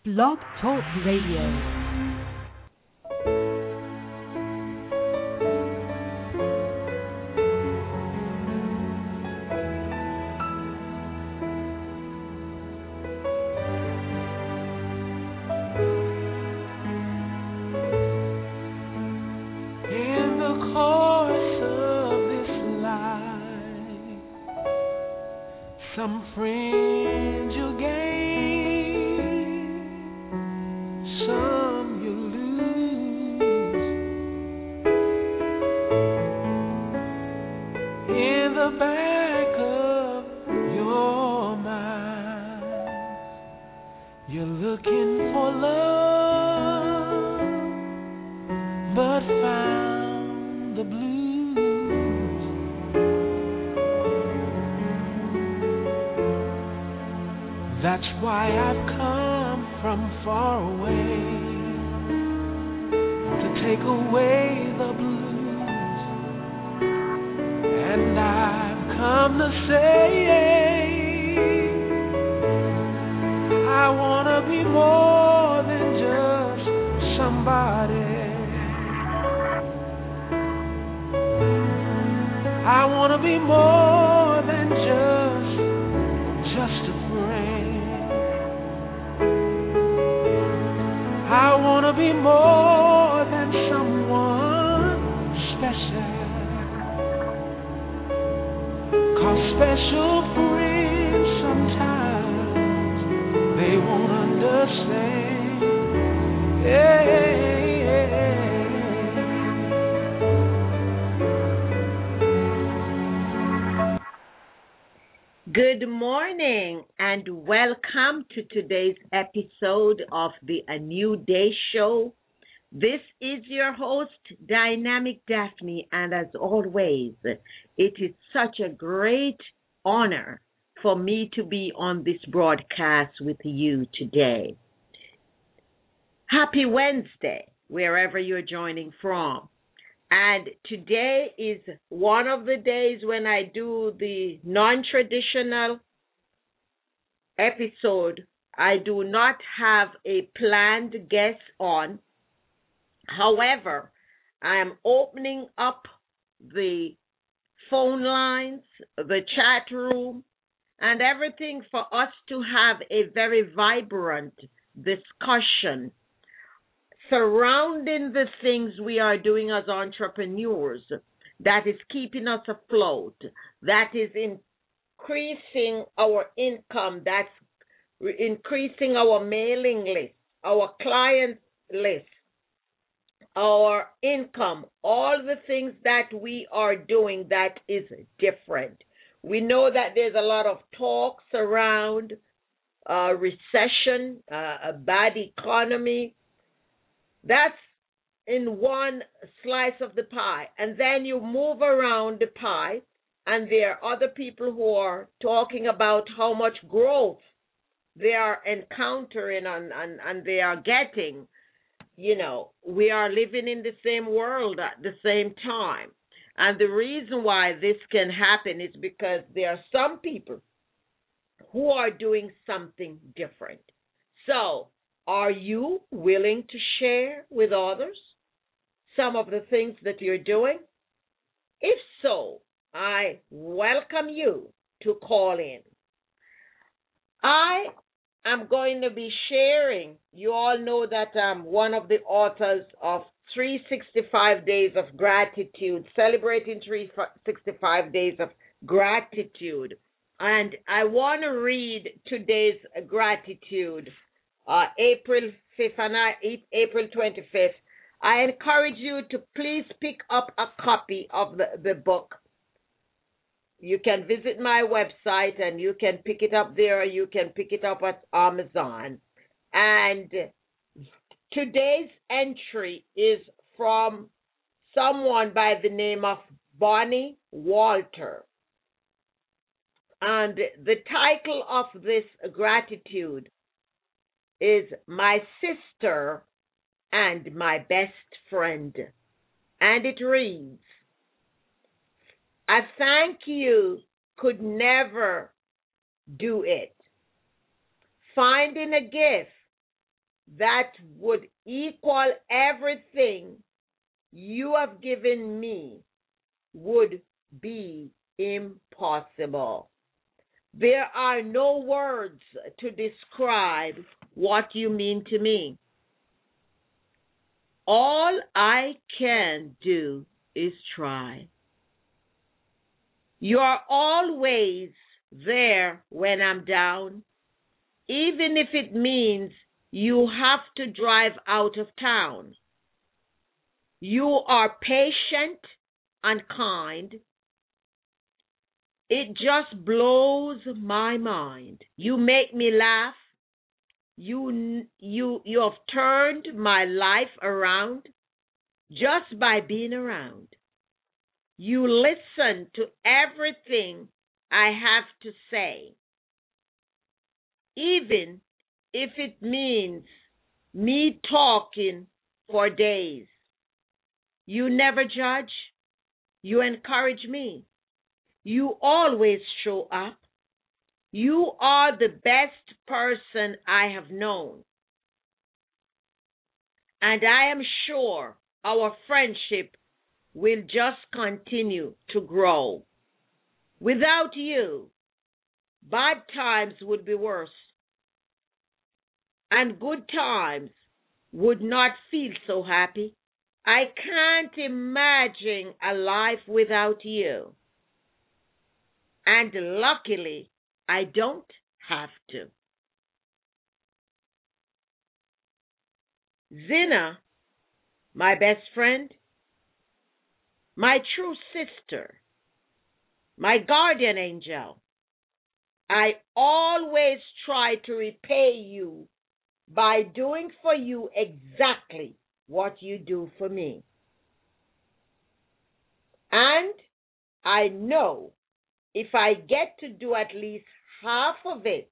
Blog Talk Radio. Good morning and welcome to today's episode of the A New Day Show. This is your host, Dynamic Daphne, and as always, it is such a great honor for me to be on this broadcast with you today. Happy Wednesday, wherever you're joining from. And today is one of the days when I do the non-traditional episode. I do not have a planned guest on. However, I am opening up the phone lines, the chat room, and everything for us to have a very vibrant discussion surrounding the things we are doing as entrepreneurs that is keeping us afloat, that is increasing our income, that's increasing our mailing list, our client list, our income, all the things that we are doing that is different. We know that there's a lot of talks around recession, a bad economy. That's in one slice of the pie. And then you move around the pie, and there are other people who are talking about how much growth they are encountering and they are getting. You know, we are living in the same world at the same time. And the reason why this can happen is because there are some people who are doing something different. So, are you willing to share with others some of the things that you're doing? If so, I welcome you to call in. I am going to be sharing. You all know that I'm one of the authors of 365 Days of Gratitude, celebrating 365 Days of Gratitude. And I want to read today's gratitude. April 5th and April 25th. I encourage you to please pick up a copy of the book. You can visit my website and you can pick it up there, or you can pick it up at Amazon. And today's entry is from someone by the name of Bonnie Walter. And the title of this gratitude is My Sister and My Best Friend. And it reads, I thank you could never do it. Finding a gift that would equal everything you have given me would be impossible. There are no words to describe what you mean to me. All I can do is try. You're always there when I'm down, even if it means you have to drive out of town. You are patient and kind. It just blows my mind. You make me laugh. You have turned my life around just by being around. You listen to everything I have to say, even if it means me talking for days. You never judge. You encourage me. You always show up. You are the best person I have known. And I am sure our friendship will just continue to grow. Without you, bad times would be worse, and good times would not feel so happy. I can't imagine a life without you. And luckily, I don't have to. Zina, my best friend, my true sister, my guardian angel, I always try to repay you by doing for you exactly what you do for me. And I know if I get to do at least half of it,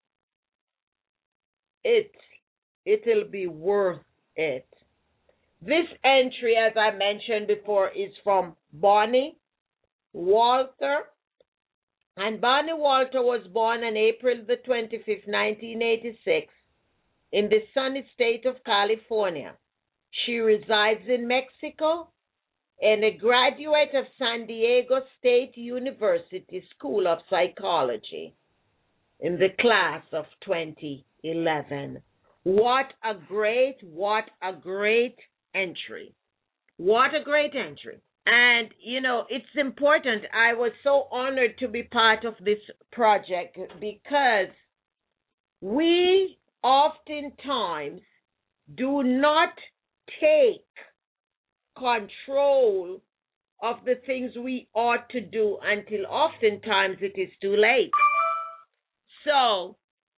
it'll be worth it. This entry, as I mentioned before, is from Bonnie Walter. And Bonnie Walter was born on April the 25th, 1986, in the sunny state of California. She resides in Mexico and a graduate of San Diego State University School of Psychology in the class of 2011. What a great entry. What a great entry. And, it's important. I was so honored to be part of this project because we oftentimes do not take control of the things we ought to do until oftentimes it is too late. So,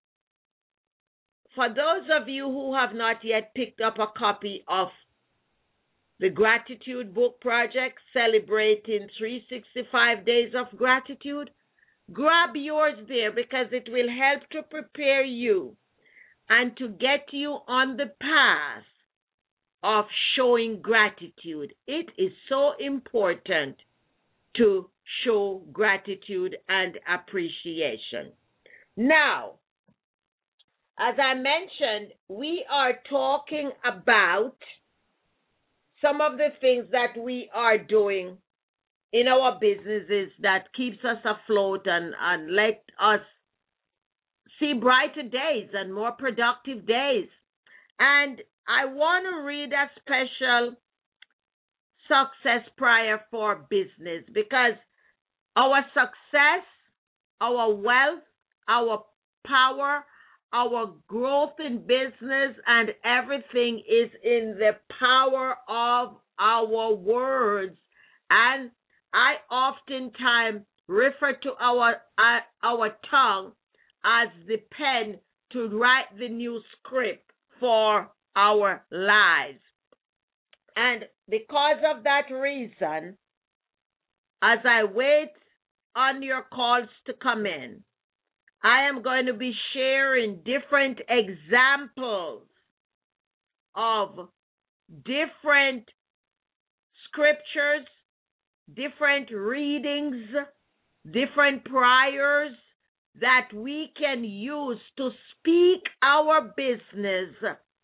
for those of you who have not yet picked up a copy of the Gratitude Book Project, celebrating 365 days of gratitude, grab yours there because it will help to prepare you and to get you on the path of showing gratitude. It is so important to show gratitude and appreciation. Now, as I mentioned, we are talking about some of the things that we are doing in our businesses that keeps us afloat and let us see brighter days and more productive days. And I want to read a special success prayer for business because our success, our wealth, our power, our growth in business and everything is in the power of our words. And I oftentimes refer to our tongue as the pen to write the new script for our lives. And because of that reason, as I wait on your calls to come in, I am going to be sharing different examples of different scriptures, different readings, different prayers that we can use to speak our business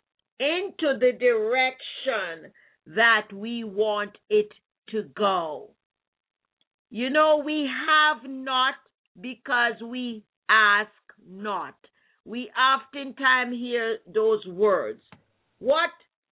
into the direction that we want it to go. You know, we have not because we ask not. We oftentimes hear those words. What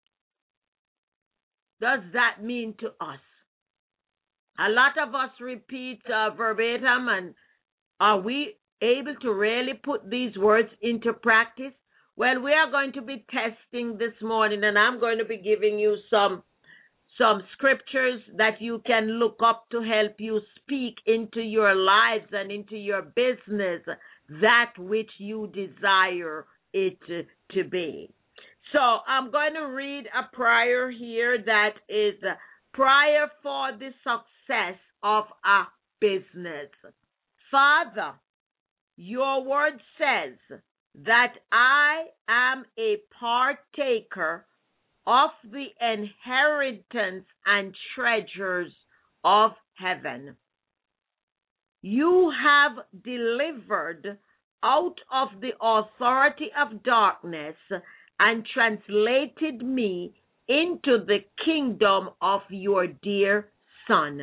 does that mean to us? A lot of us repeat verbatim, and are we able to really put these words into practice? Well, we are going to be testing this morning, and I'm going to be giving you some scriptures that you can look up to help you speak into your lives and into your business that which you desire it to be. So I'm going to read a prayer here that is a prayer for the success of a business. Father, your word says that I am a partaker of the inheritance and treasures of heaven. You have delivered out of the authority of darkness and translated me into the kingdom of your dear Son.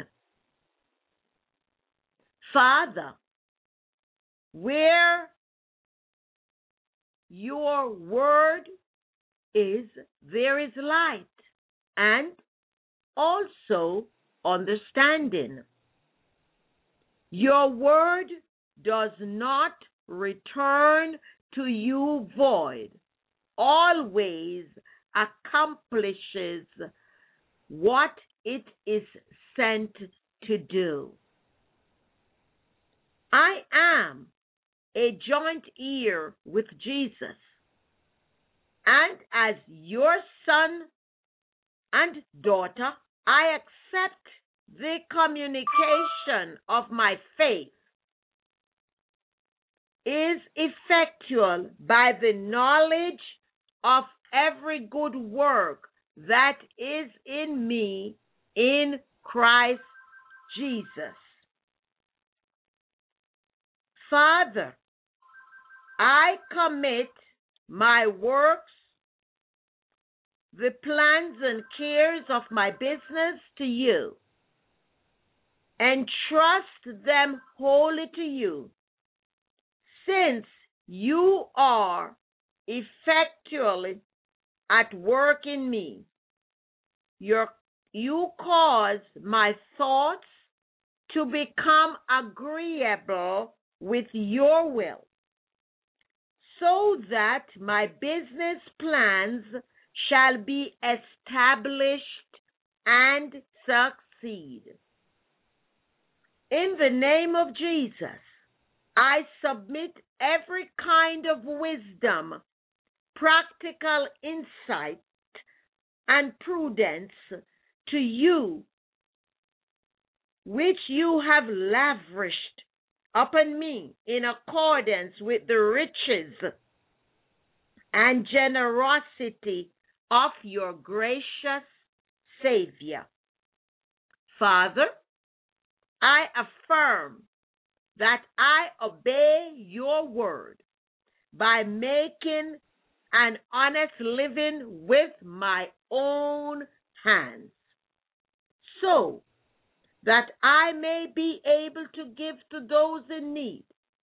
Father, where your word is, there is light and also understanding. Your word does not return to you void, always accomplishes what it is sent to do. I am a joint heir with Jesus, and as your son and daughter, I accept the communication of my faith is effectual by the knowledge of every good work that is in me in Christ Jesus. Father, I commit my works, the plans and cares of my business to you, and trust them wholly to you, since you are effectually at work in me. You cause my thoughts to become agreeable with your will, so that my business plans shall be established and succeed. In the name of Jesus, I submit every kind of wisdom, practical insight, and prudence to you, which you have lavished upon me in accordance with the riches and generosity of your gracious Savior. Father, I affirm that I obey your word by making an honest living with my own hands, so that I may be able to give to those in need.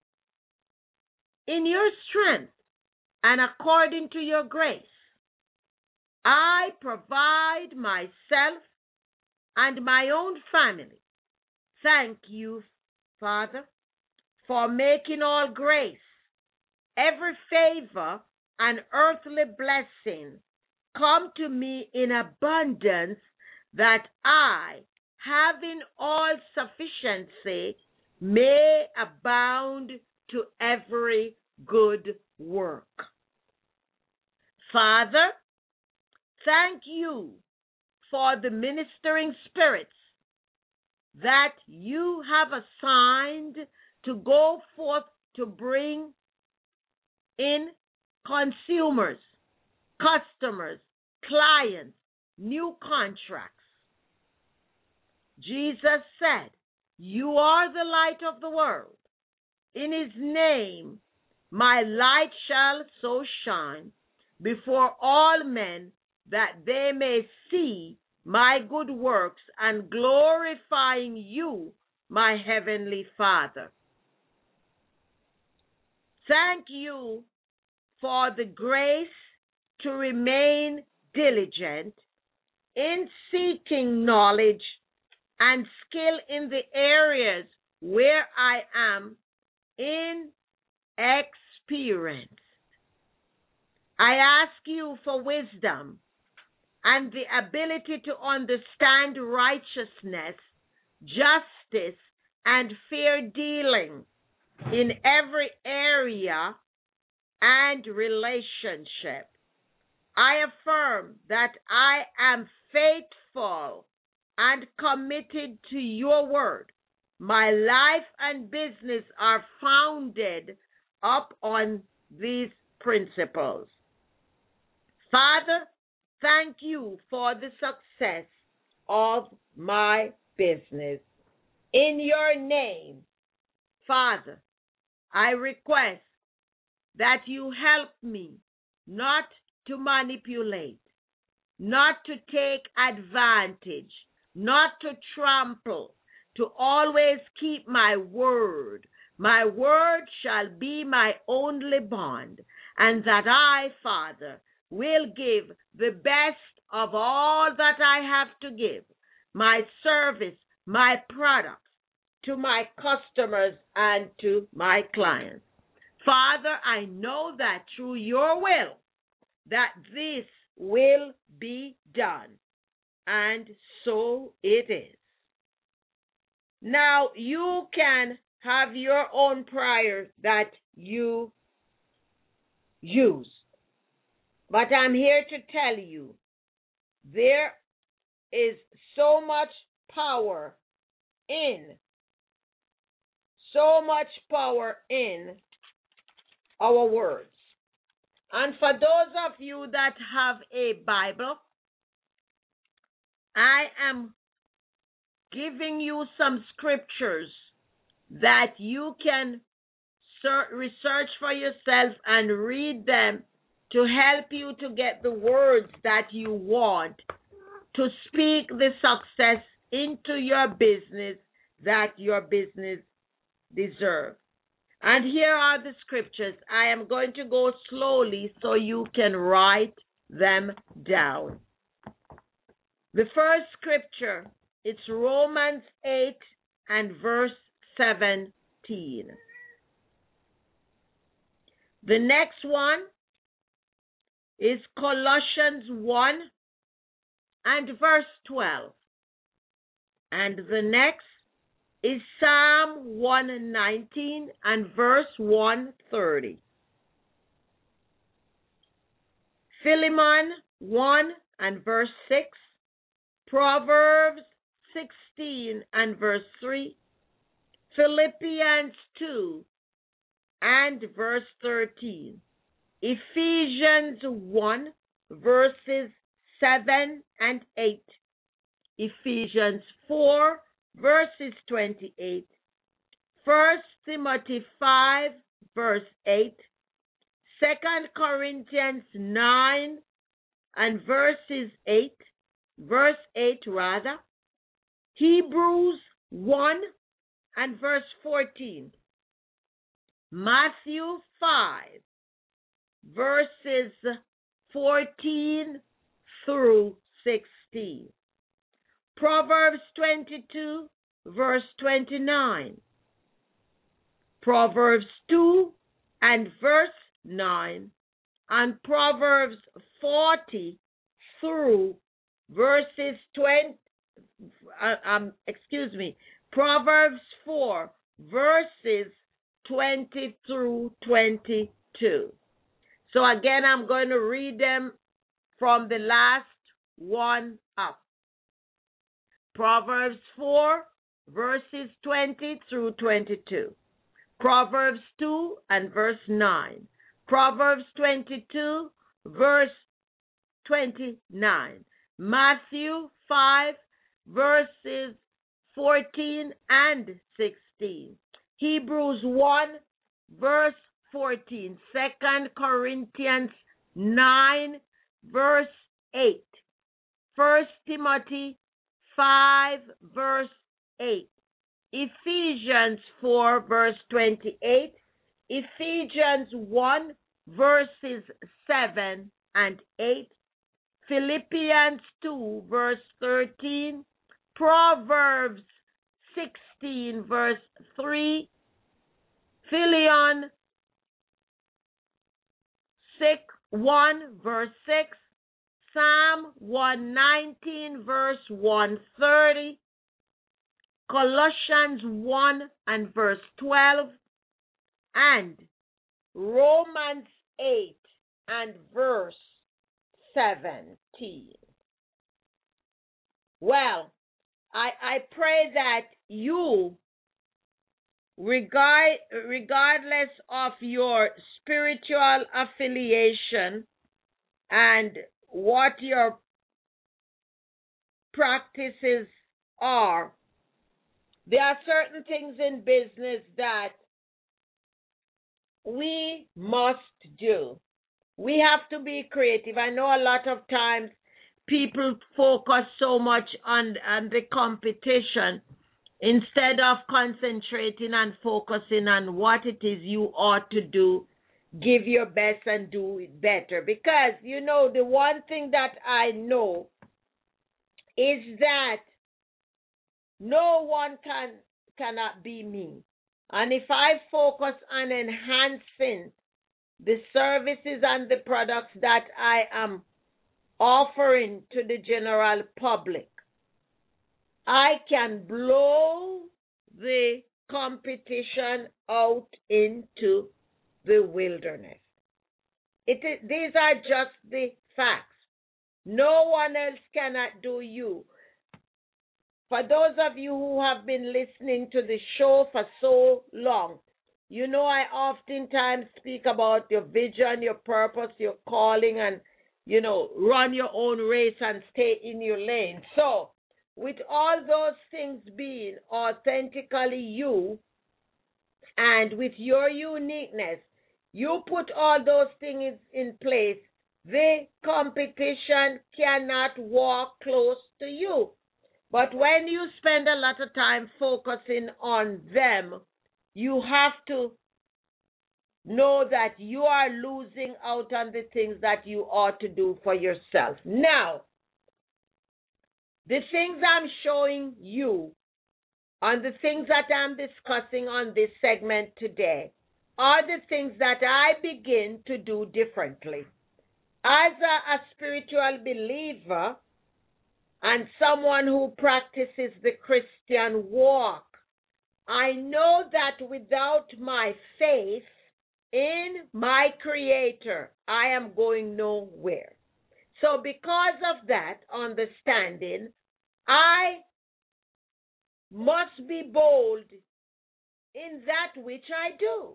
In your strength and according to your grace, I provide myself and my own family. Thank you, Father, for making all grace, every favor, and earthly blessing come to me in abundance, that I, having all sufficiency, may abound to every good work. Father, thank you for the ministering spirits that you have assigned to go forth to bring in consumers, customers, clients, new contracts. Jesus said, you are the light of the world. In his name, my light shall so shine before all men, that they may see my good works and glorifying you, my heavenly Father. Thank you for the grace to remain diligent in seeking knowledge and skill in the areas where I am inexperienced. I ask you for wisdom and the ability to understand righteousness, justice, and fair dealing in every area and relationship. I affirm that I am faithful and committed to your word. My life and business are founded upon these principles. Father, thank you for the success of my business. In your name, Father, I request that you help me not to manipulate, not to take advantage, not to trample, to always keep my word. My word shall be my only bond, and that I, Father, will give the best of all that I have to give, my service, my products, to my customers and to my clients. Father, I know that through your will, that this will be done, and so it is. Now, you can have your own prayer that you use, but I'm here to tell you there is so much power in our words. And for those of you that have a Bible, I am giving you some scriptures that you can research for yourself and read them to help you to get the words that you want to speak the success into your business that your business deserves. And here are the scriptures. I am going to go slowly so you can write them down. The first scripture, it's Romans 8 and verse 17. The next one is Colossians 1 and verse 12. And the next is Psalm 119 and verse 130. Philemon 1 and verse 6. Proverbs 16 and verse 3. Philippians 2 and verse 13. Ephesians 1 verses 7 and 8. Ephesians 4 verses 28. 1 Timothy 5 verse 8. 2 Corinthians 9 and verses 8. Verse 8 rather. Hebrews 1 and verse 14. Matthew 5 verses 14 through 16. Proverbs 22 verse 29. Proverbs 2 and verse 9. And Proverbs 40 through verses 20. Proverbs 4 verses 20 through 22. So again, I'm going to read them from the last one up. Proverbs 4 verses 20 through 22. Proverbs 2 and verse 9. Proverbs 22 verse 29. Matthew 5 verses 14 and 16. Hebrews 1 verse 14. 2 Corinthians 9, verse 8. 1 Timothy 5, verse 8. Ephesians 4, verse 28. Ephesians 1, verses 7 and 8. Philippians 2, verse 13. Proverbs 16, verse 3. Philemon 1, verse 6. Psalm 119, verse 130. Colossians 1 and verse 12. And Romans 8 and verse 17. Well, I pray that you, regardless of your spiritual affiliation and what your practices are, there are certain things in business that we must do. We have to be creative. I know a lot of times people focus so much on the competition instead of concentrating and focusing on what it is you ought to do. Give your best and do it better. Because, the one thing that I know is that no one cannot be me. And if I focus on enhancing the services and the products that I am offering to the general public, I can blow the competition out into the wilderness. These are just the facts. No one else cannot do you. For those of you who have been listening to the show for so long, I oftentimes speak about your vision, your purpose, your calling, and, run your own race and stay in your lane. So, with all those things being authentically you, and with your uniqueness, you put all those things in place, the competition cannot walk close to you. But when you spend a lot of time focusing on them, you have to know that you are losing out on the things that you ought to do for yourself. Now, the things I'm showing you on the things that I'm discussing on this segment today are the things that I begin to do differently. As a spiritual believer and someone who practices the Christian walk, I know that without my faith in my Creator, I am going nowhere. So because of that understanding, I must be bold in that which I do.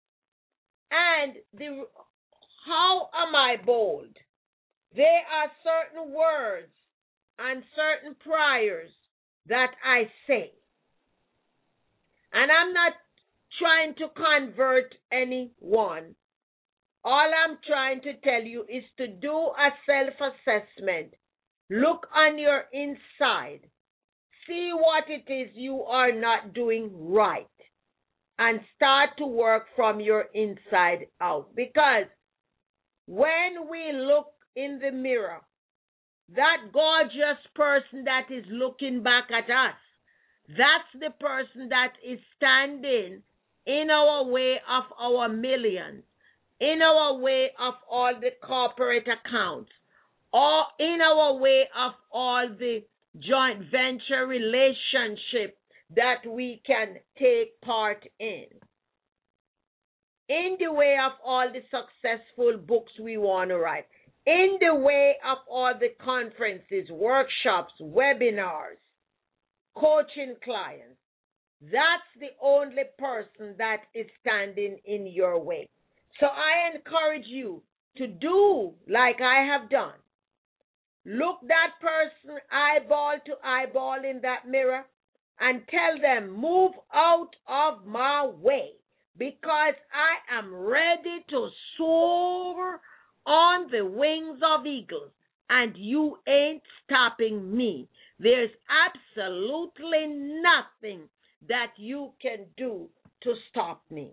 And how am I bold? There are certain words and certain prayers that I say. And I'm not trying to convert anyone. All I'm trying to tell you is to do a self-assessment. Look on your inside. See what it is you are not doing right. And start to work from your inside out. Because when we look in the mirror, that gorgeous person that is looking back at us, that's the person that is standing in our way of our millions, in our way of all the corporate accounts, or in our way of all the joint venture relationship that we can take part in the way of all the successful books we want to write, in the way of all the conferences, workshops, webinars, coaching clients. That's the only person that is standing in your way. So I encourage you to do like I have done. Look that person eyeball to eyeball in that mirror and tell them, move out of my way, because I am ready to soar on the wings of eagles, and you ain't stopping me. There's absolutely nothing that you can do to stop me.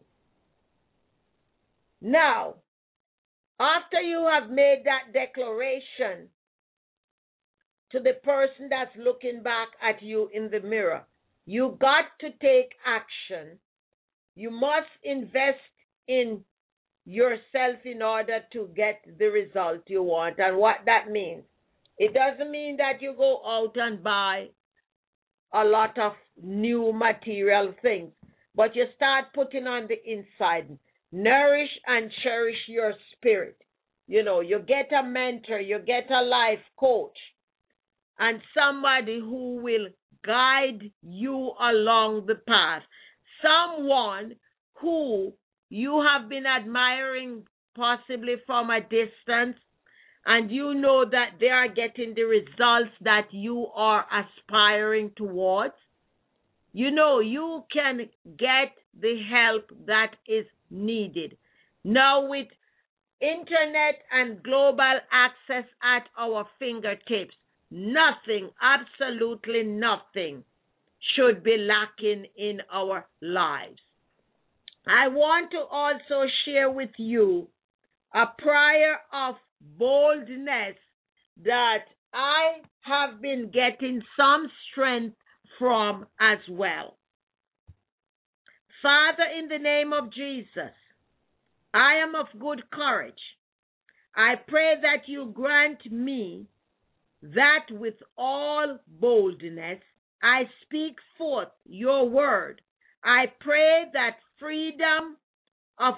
Now, after you have made that declaration to the person that's looking back at you in the mirror, you got to take action. You must invest in yourself in order to get the result you want. And what that means, it doesn't mean that you go out and buy a lot of new material things, but you start putting on the inside. Nourish and cherish your spirit. You know, you get a mentor, you get a life coach, and somebody who will guide you along the path. Someone who you have been admiring possibly from a distance, and you know that they are getting the results that you are aspiring towards. You know, you can get the help that is needed. Now, with internet and global access at our fingertips, nothing, absolutely nothing, should be lacking in our lives. I want to also share with you a prayer of boldness that I have been getting some strength from as well. Father, in the name of Jesus, I am of good courage. I pray that you grant me that with all boldness I speak forth your word. I pray that freedom of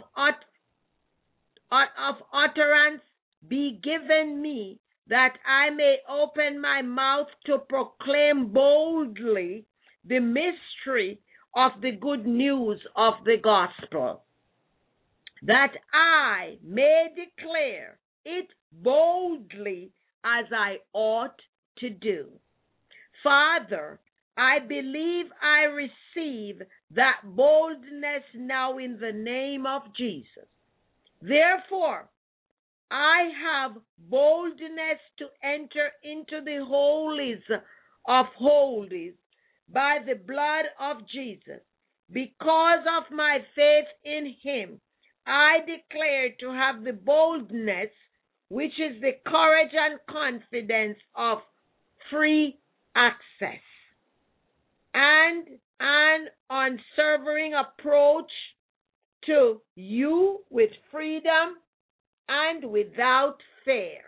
utterance be given me, that I may open my mouth to proclaim boldly the mystery of the good news of the gospel, that I may declare it boldly as I ought to do. Father, I believe I receive that boldness now in the name of Jesus. Therefore, I have boldness to enter into the holies of holies by the blood of Jesus. Because of my faith in him, I declare to have the boldness, which is the courage and confidence of free access and an unswerving approach to you with freedom and without fear.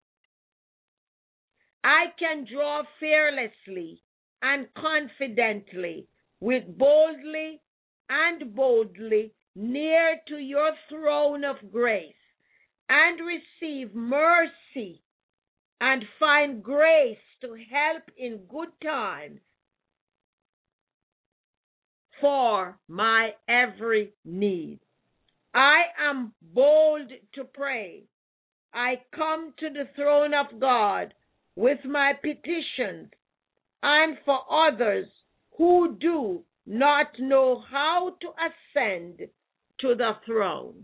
I can draw fearlessly and confidently, with boldly near to your throne of grace, and receive mercy and find grace to help in good time for my every need. I am bold to pray. I come to the throne of God with my petitions, and for others who do not know how to ascend to the throne.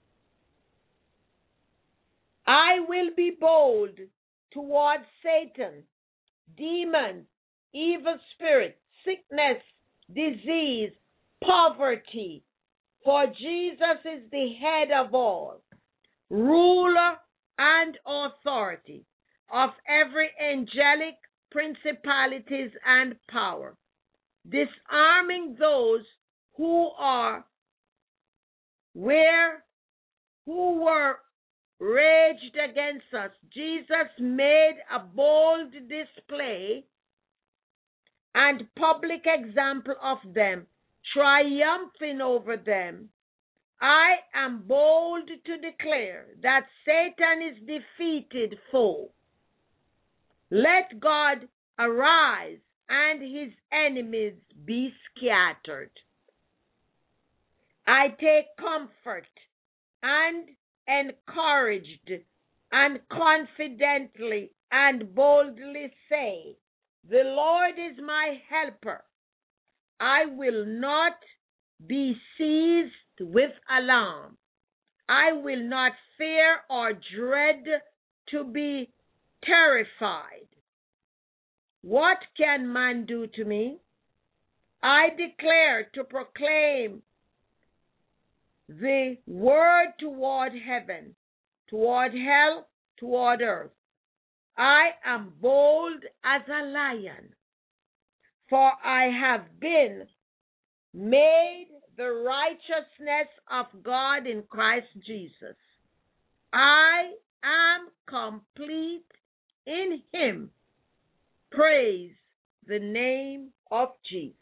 I will be bold towards Satan, demons, evil spirits, sickness, disease, poverty, for Jesus is the head of all, ruler and authority of every angelic principalities and power, disarming those who were raged against us. Jesus made a bold display and public example of them, triumphing over them. I am bold to declare that Satan is defeated foe. Let God arise and his enemies be scattered. I take comfort and encouraged and confidently and boldly say, the Lord is my helper. I will not be seized with alarm. I will not fear or dread to be terrified. What can man do to me? I declare to proclaim the word toward heaven, toward hell, toward earth. I am bold as a lion, for I have been made the righteousness of God in Christ Jesus. I am complete in him. Praise the name of Jesus.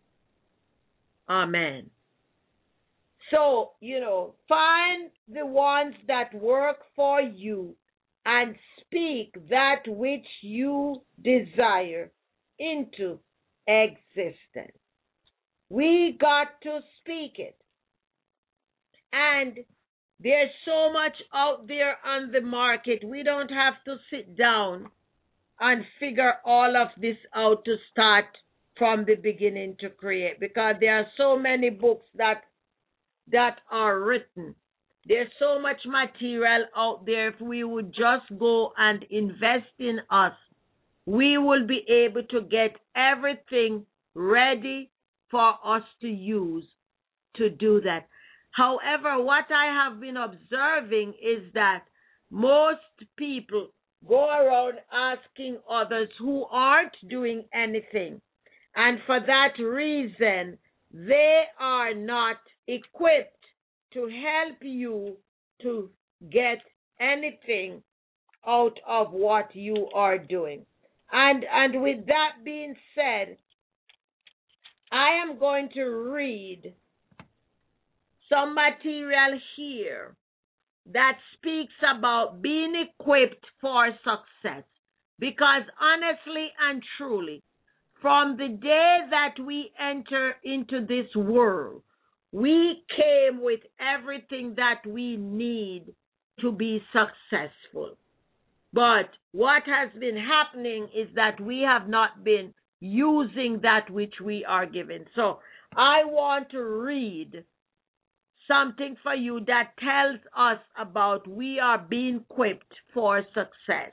Amen. So, find the ones that work for you and speak that which you desire into existence. We got to speak it. And there's so much out there on the market. We don't have to sit down and figure all of this out to start from the beginning to create, because there are so many books that are written. There's so much material out there. If we would just go and invest in us, we will be able to get everything ready for us to use to do that. However, what I have been observing is that most people go around asking others who aren't doing anything. And for that reason, they are not equipped to help you to get anything out of what you are doing. And with that being said, I am going to read some material here that speaks about being equipped for success. Because honestly and truly, from the day that we enter into this world, we came with everything that we need to be successful. But what has been happening is that we have not been using that which we are given. So I want to read something for you that tells us about we are being equipped for success.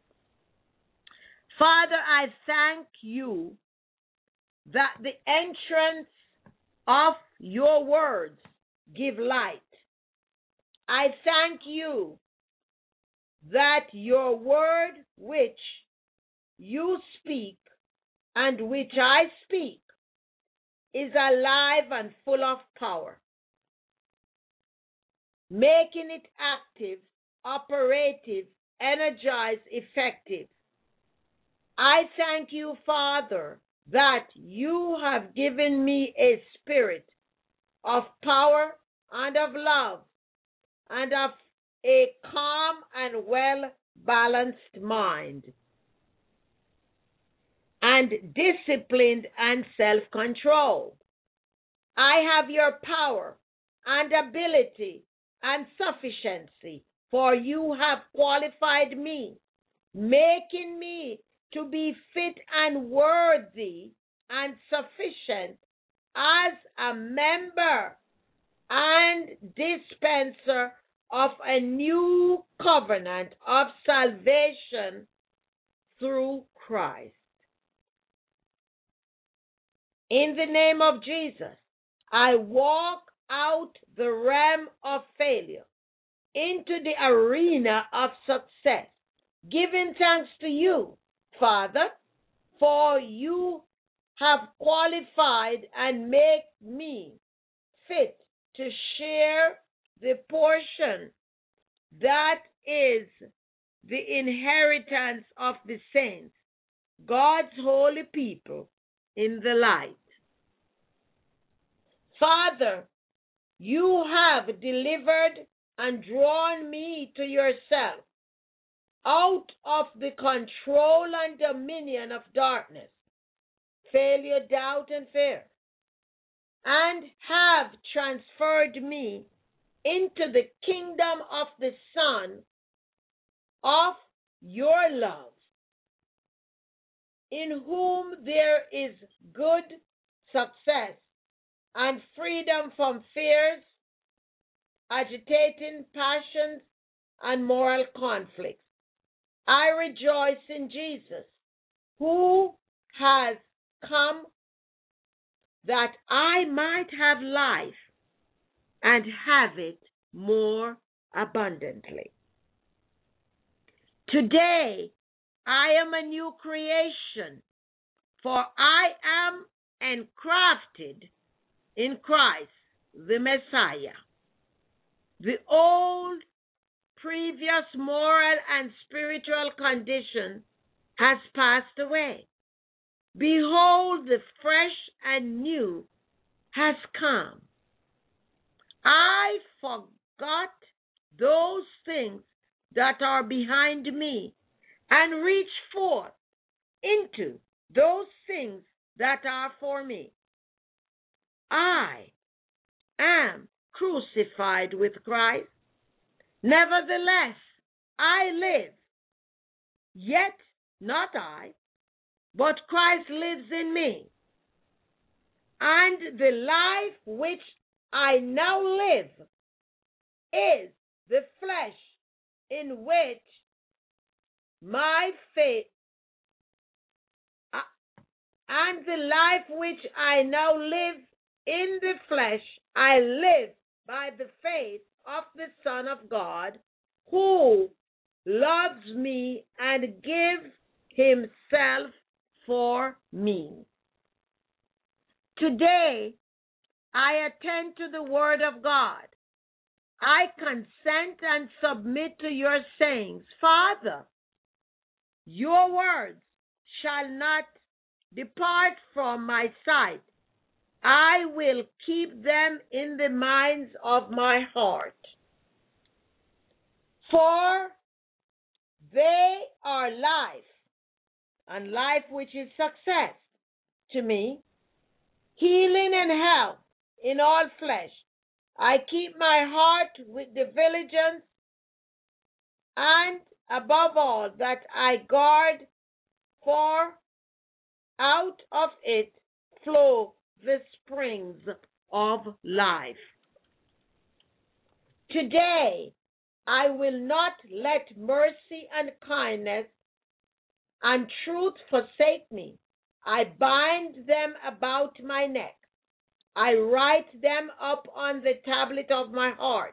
Father, I thank you that the entrance of your words give light. I thank you that your word which you speak and which I speak is alive and full of power, making it active, operative, energized, effective. I thank you, Father, that you have given me a spirit of power and of love and of a calm and well-balanced mind and disciplined and self-control. I have your power and ability and sufficiency, for you have qualified me, making me to be fit and worthy and sufficient as a member and dispenser of a new covenant of salvation through Christ. In the name of Jesus, I walk out the realm of failure into the arena of success, giving thanks to you, Father, for you have qualified and made me fit to share the portion that is the inheritance of the saints, God's holy people in the light. Father, you have delivered and drawn me to yourself out of the control and dominion of darkness, failure, doubt, and fear, and have transferred me into the kingdom of the Son of your love, in whom there is good success and freedom from fears agitating passions, and moral conflicts. I rejoice in Jesus, who has come that I might have life and have it more abundantly. Today, I am a new creation, for I am engrafted in Christ, the Messiah. The old, previous moral and spiritual condition has passed away. Behold, the fresh and new has come. I forgot those things that are behind me and reach forth into those things that are for me. I am crucified with Christ. Nevertheless, I live. Yet not I, but Christ lives in me. And the life which I now live is the flesh in which my faith, and the life which I now live in the flesh, I live by the faith of the Son of God, who loves me and gives himself for me. Today, I attend to the word of God. I consent and submit to your sayings. Father, your words shall not depart from my sight. I will keep them in the minds of my heart. For they are life, and life which is success to me, healing and health in all flesh. I keep my heart with the diligence, and above all that I guard, for out of it flow the springs of life. Today, I will not let mercy and kindness and truth forsake me. I bind them about my neck. I write them up on the tablet of my heart.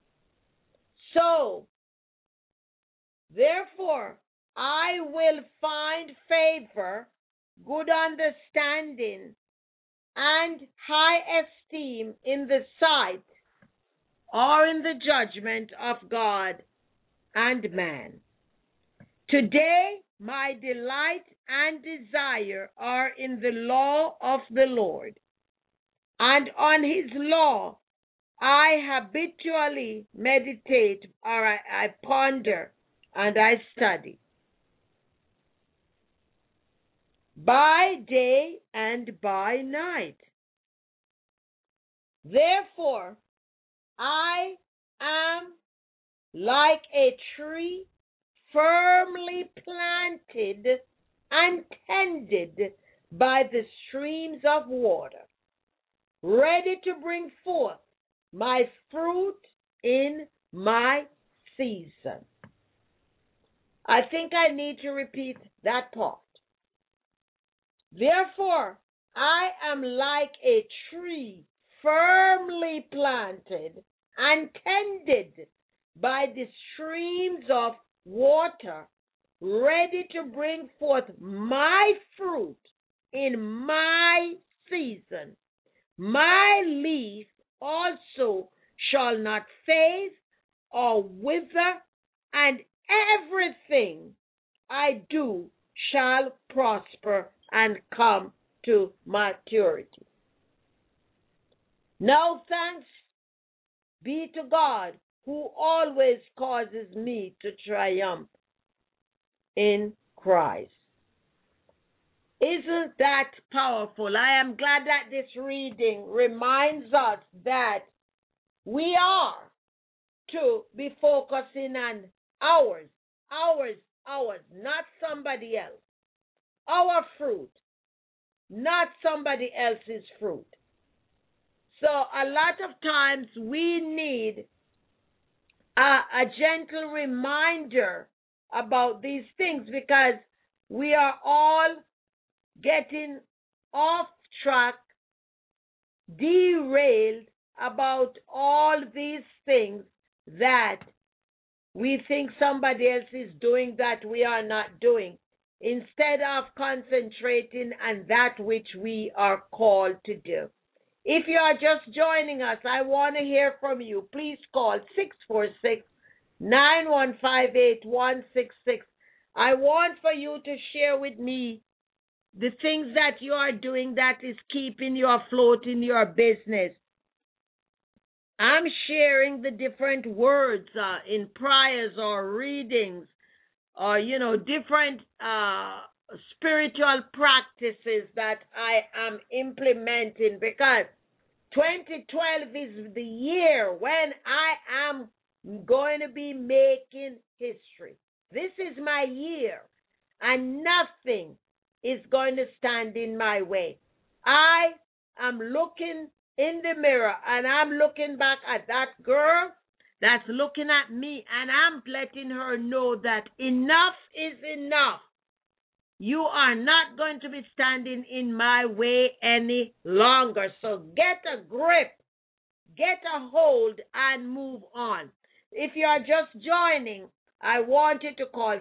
So, therefore, I will find favor, good understanding, and high esteem in the sight or in the judgment of God and man. Today, my delight and desire are in the law of the Lord, and on his law I habitually meditate, or I ponder and I study, by day and by night. Therefore, I am like a tree firmly planted and tended by the streams of water, ready to bring forth my fruit in my season. I think I need to repeat that part. Therefore, I am like a tree firmly planted and tended by the streams of water, ready to bring forth my fruit in my season. My leaf also shall not fade or wither, and everything I do shall prosper and come to maturity. Now thanks be to God, who always causes me to triumph in Christ. Isn't that powerful? I am glad that this reading reminds us that we are to be focusing on ours, not somebody else. Our fruit, not somebody else's fruit. So a lot of times we need a gentle reminder about these things, because we are all getting off track, derailed about all these things that we think somebody else is doing that we are not doing, instead of concentrating on that which we are called to do. If you are just joining us, I want to hear from you. Please call 646-915-8166. I want for you to share with me the things that you are doing that is keeping you afloat in your business. I'm sharing the different words in prayers or readings, or, different spiritual practices that I am implementing, because 2012 is the year when I am going to be making history. This is my year, and nothing is going to stand in my way. I am looking in the mirror, and I'm looking back at that girl that's looking at me, and I'm letting her know that enough is enough. You are not going to be standing in my way any longer. So get a grip, get a hold, and move on. If you are just joining, I want you to call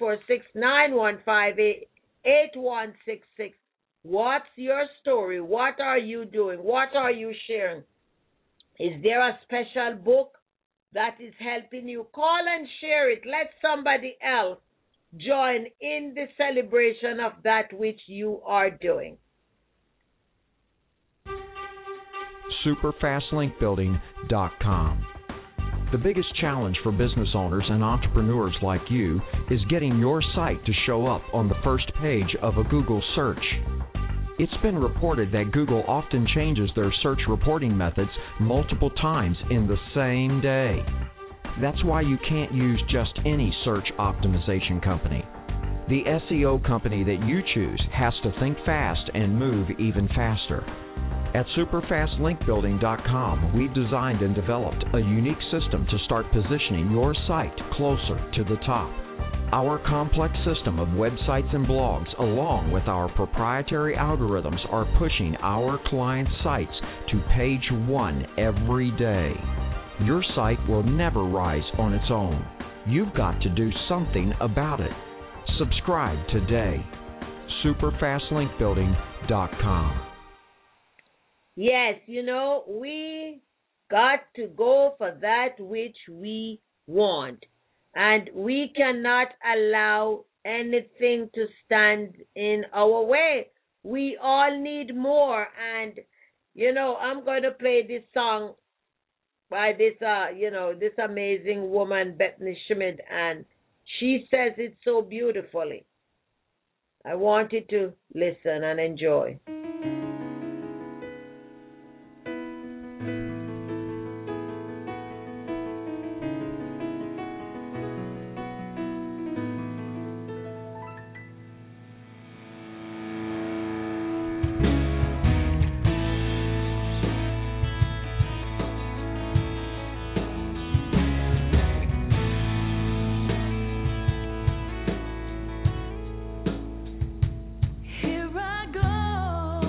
646-915-8166. What's your story? What are you doing? What are you sharing? Is there a special book that is helping you? Call and share it. Let somebody else join in the celebration of that which you are doing. Superfastlinkbuilding.com. The biggest challenge for business owners and entrepreneurs like you is getting your site to show up on the first page of a Google search. It's been reported that Google often changes their search reporting methods multiple times in the same day. That's why you can't use just any search optimization company. The SEO company that you choose has to think fast and move even faster. At superfastlinkbuilding.com, we've designed and developed a unique system to start positioning your site closer to the top. Our complex system of websites and blogs, along with our proprietary algorithms, are pushing our clients' sites to page 1 every day. Your site will never rise on its own. You've got to do something about it. Subscribe today. superfastlinkbuilding.com. Yes, we got to go for that which we want. And we cannot allow anything to stand in our way. We all need more. And, I'm going to play this song by this, this amazing woman, Bethany Schmidt, and she says it so beautifully. I want you to listen and enjoy. Here I go.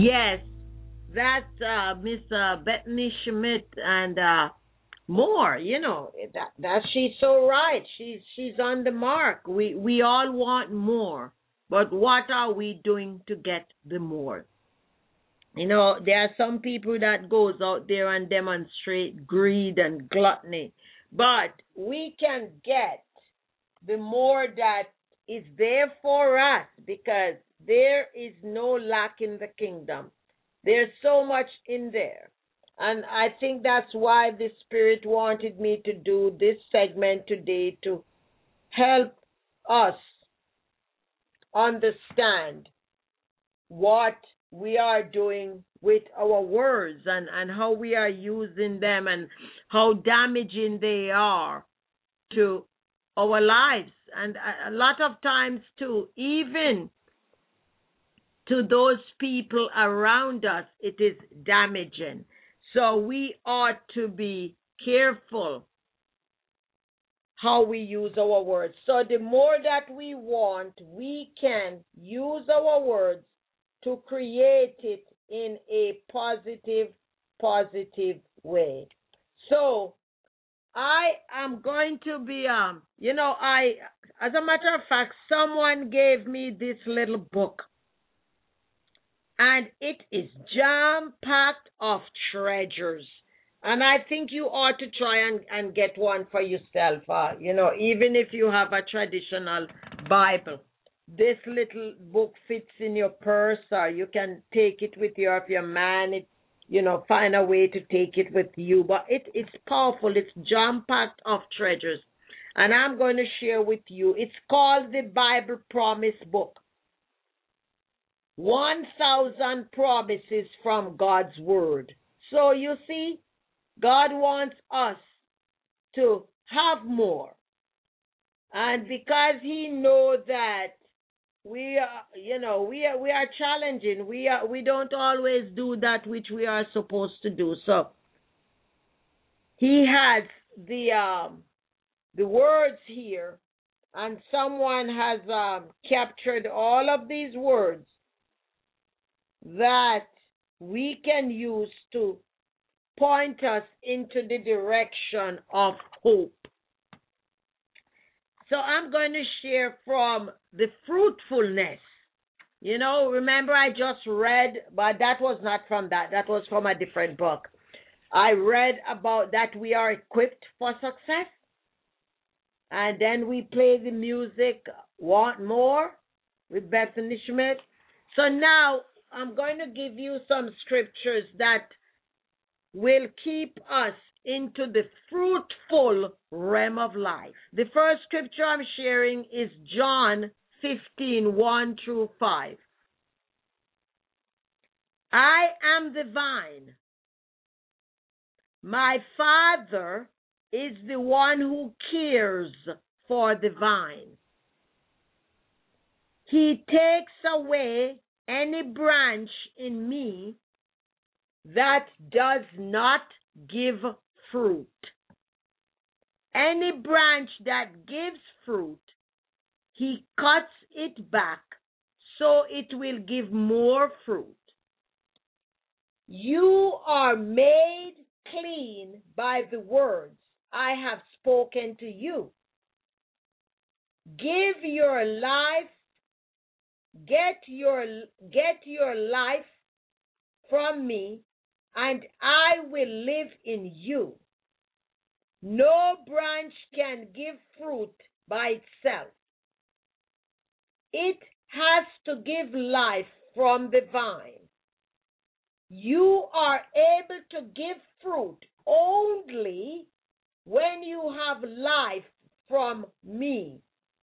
Yes, that's Miss Bethany Schmidt and more. That she's so right. She's on the mark. We all want more, but what are we doing to get the more? There are some people that goes out there and demonstrate greed and gluttony, but we can get the more that is there for us, because there is no lack in the kingdom. There's so much in there. And I think that's why the Spirit wanted me to do this segment today, to help us understand what we are doing with our words, and how we are using them, and how damaging they are to our lives. And a lot of times too, even to those people around us, it is damaging. So we ought to be careful how we use our words. So the more that we want, we can use our words to create it in a positive way. So I am going to be, as a matter of fact, someone gave me this little book, and it is jam-packed of treasures. And I think you ought to try and get one for yourself, even if you have a traditional Bible. This little book fits in your purse, or you can take it with you. If you're a man, find a way to take it with you. But it's powerful. It's jam-packed of treasures. And I'm going to share with you. It's called the Bible Promise Book. 1,000 promises from God's Word. So you see, God wants us to have more. And because He knows that we are challenging, we don't always do that which we are supposed to do. So He has the words here, and someone has captured all of these words that we can use to point us into the direction of hope. So I'm going to share from the fruitfulness. Remember I just read, but that was not from that. That was from a different book. I read about that we are equipped for success. And then we play the music, Want More, with Bethany Schmidt. So now I'm going to give you some scriptures that will keep us into the fruitful realm of life. The first scripture I'm sharing is John 15:1-5. I am the vine. My Father is the one who cares for the vine. He takes away any branch in me that does not give fruit. Any branch that gives fruit, He cuts it back so it will give more fruit. You are made clean by the words I have spoken to you. Give your life, get your life from me, and I will live in you. No branch can give fruit by itself. It has to give life from the vine. You are able to give fruit only when you have life from me.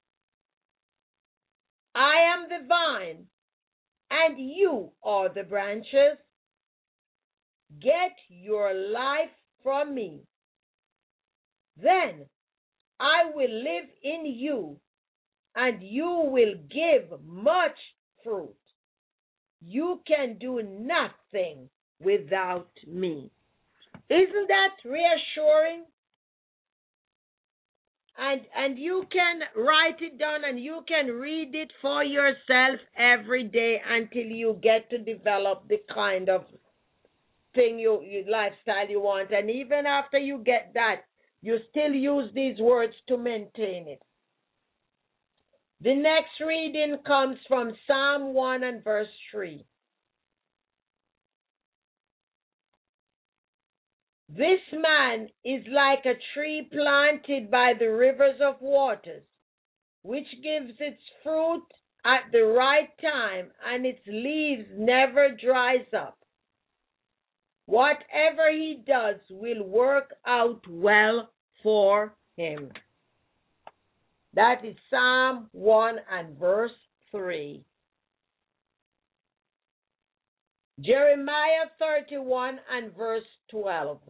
I am the vine, and you are the branches. Get your life from me. Then I will live in you, and you will give much fruit. You can do nothing without me. Isn't that reassuring? And you can write it down and you can read it for yourself every day until you get to develop the kind of thing you lifestyle you want. And even after you get that, you still use these words to maintain it. The next reading comes from Psalm 1 and verse 3. This man is like a tree planted by the rivers of waters, which gives its fruit at the right time, and its leaves never dries up. Whatever he does will work out well for him. That is Psalm 1 and verse 3. Jeremiah 31 and verse 12.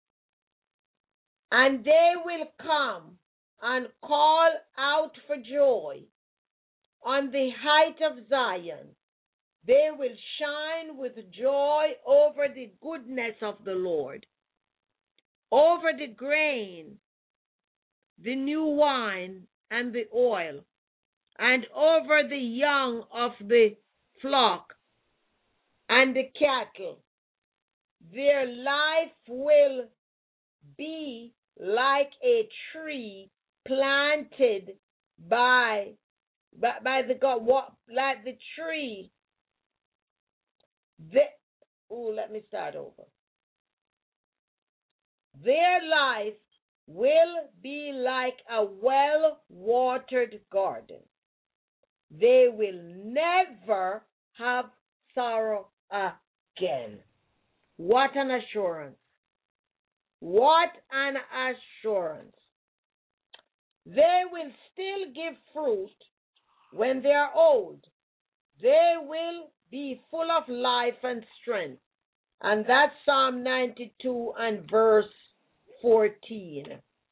And they will come and call out for joy on the height of Zion. They will shine with joy over the goodness of the Lord, over the grain, the new wine, and the oil, and over the young of the flock and the cattle. Their life will be like a tree planted by the God, like the tree. Let me start over. Their life will be like a well-watered garden. They will never have sorrow again. What an assurance. What an assurance. They will still give fruit when they are old. They will be full of life and strength. And that's Psalm 92 and verse 14.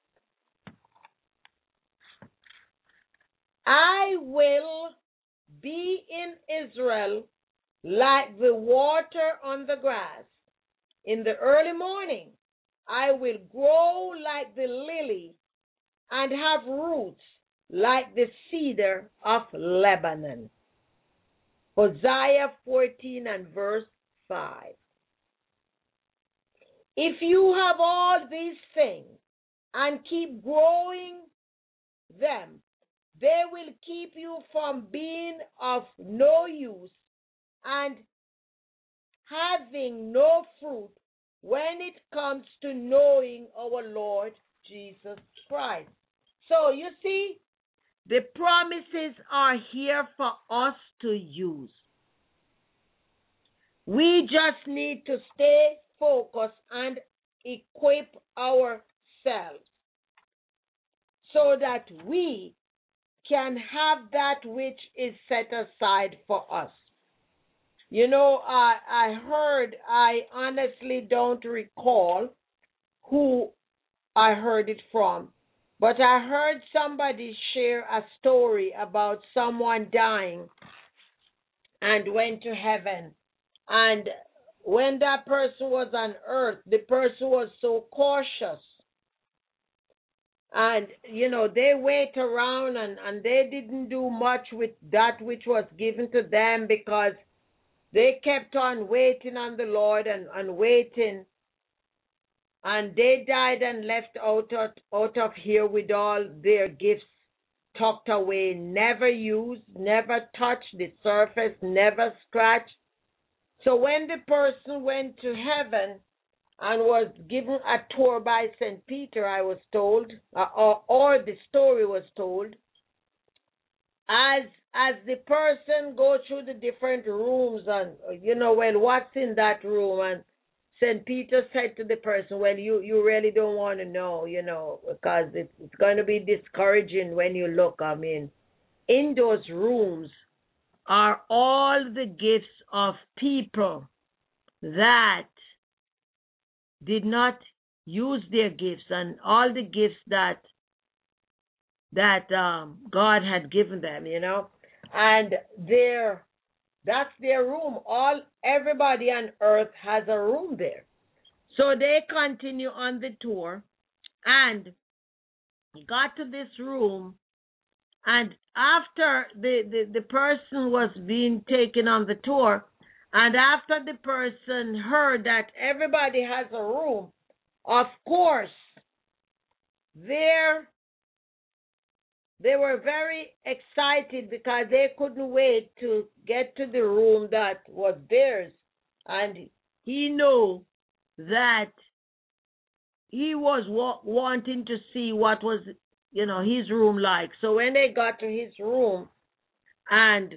I will be in Israel like the water on the grass. In the early morning, I will grow like the lily and have roots like the cedar of Lebanon. Hosea 14 and verse 5. If you have all these things and keep growing them, they will keep you from being of no use and having no fruit when it comes to knowing our Lord Jesus Christ. So you see, the promises are here for us to use. We just need to stay focused and equip ourselves so that we can have that which is set aside for us. You know, I honestly don't recall who I heard it from, but I heard somebody share a story about someone dying and went to heaven. And when that person was on earth, the person was so cautious. And, you know, they wait around and they didn't do much with that which was given to them because they kept on waiting on the Lord and waiting. And they died and left out of here with all their gifts tucked away, never used, never touched the surface, never scratched. So when the person went to heaven and was given a tour by St. Peter, I was told, or the story was told, as the person go through the different rooms and, you know, well, what's in that room? And St. Peter said to the person, well, you really don't want to know, you know, because it's going to be discouraging when you look. I mean, in those rooms are all the gifts of people that did not use their gifts and all the gifts that God had given them, you know, and that's their room. Everybody on earth has a room there. So they continue on the tour, and He got to this room, and after the person was being taken on the tour, and after the person heard that everybody has a room, of course, they were very excited because they couldn't wait to get to the room that was theirs. And he knew that he was wanting to see what was, his room like. So when they got to his room and,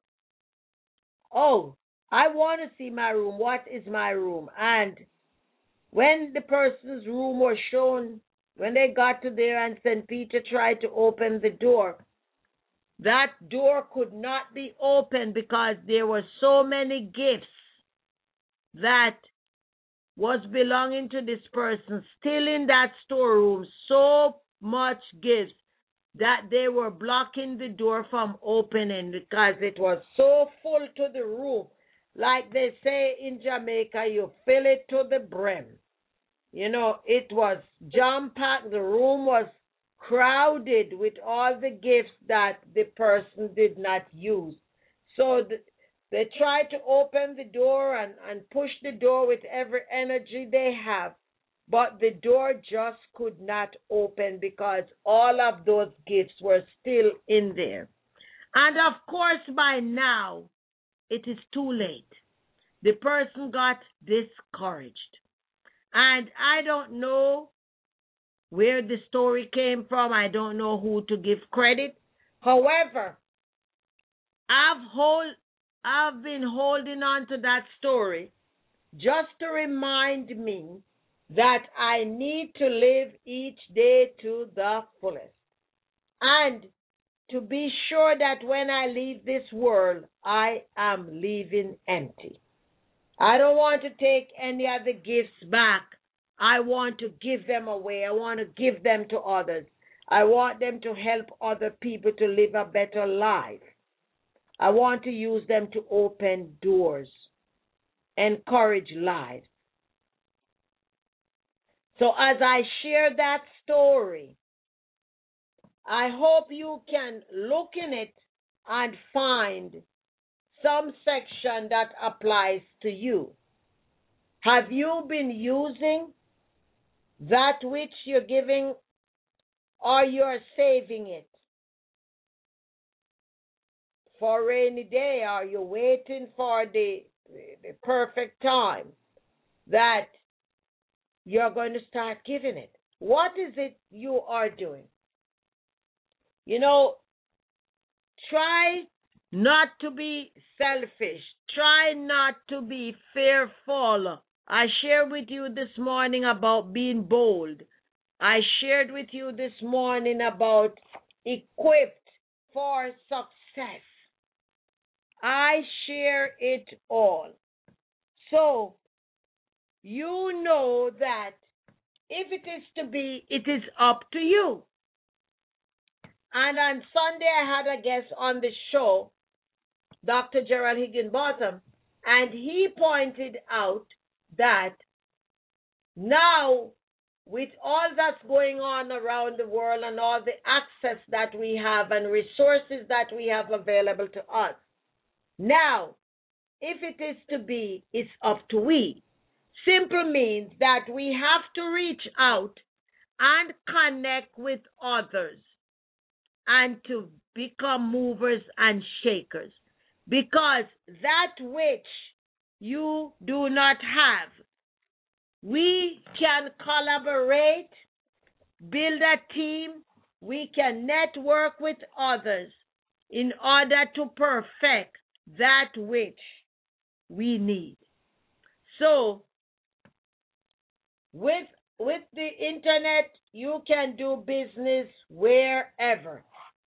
oh, I want to see my room. What is my room? And when the person's room was shown, when they got to there and St. Peter tried to open the door, that door could not be opened because there were so many gifts that was belonging to this person still in that storeroom, so much gifts that they were blocking the door from opening because it was so full to the room. Like they say in Jamaica, you fill it to the brim. It was jam-packed. The room was crowded with all the gifts that the person did not use. So they tried to open the door and push the door with every energy they have, but the door just could not open because all of those gifts were still in there. And of course, by now, it is too late. The person got discouraged. And I don't know where the story came from. I don't know who to give credit. However, I've been holding on to that story just to remind me that I need to live each day to the fullest. And to be sure that when I leave this world, I am leaving empty. I don't want to take any other gifts back. I want to give them away. I want to give them to others. I want them to help other people to live a better life. I want to use them to open doors, encourage lives. So as I share that story, I hope you can look in it and find some section that applies to you. Have you been using that which you're giving, or you're saving it for a rainy day? Are you waiting for the perfect time that you're going to start giving it? What is it you are doing? Try not to be selfish. Try not to be fearful. I shared with you this morning about being bold. I shared with you this morning about equipped for success. I share it all. So, you know that if it is to be, it is up to you. And on Sunday, I had a guest on the show, Dr. Gerald Higginbottom, and he pointed out that now, with all that's going on around the world and all the access that we have and resources that we have available to us, now, if it is to be, it's up to we. Simple means that we have to reach out and connect with others and to become movers and shakers. Because that which you do not have, we can collaborate, build a team, we can network with others in order to perfect that which we need. So, with the internet, you can do business wherever.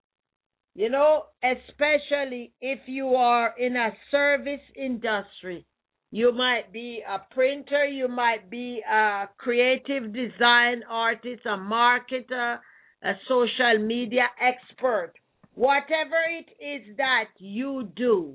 Especially if you are in a service industry. You might be a printer, you might be a creative design artist, a marketer, a social media expert. Whatever it is that you do,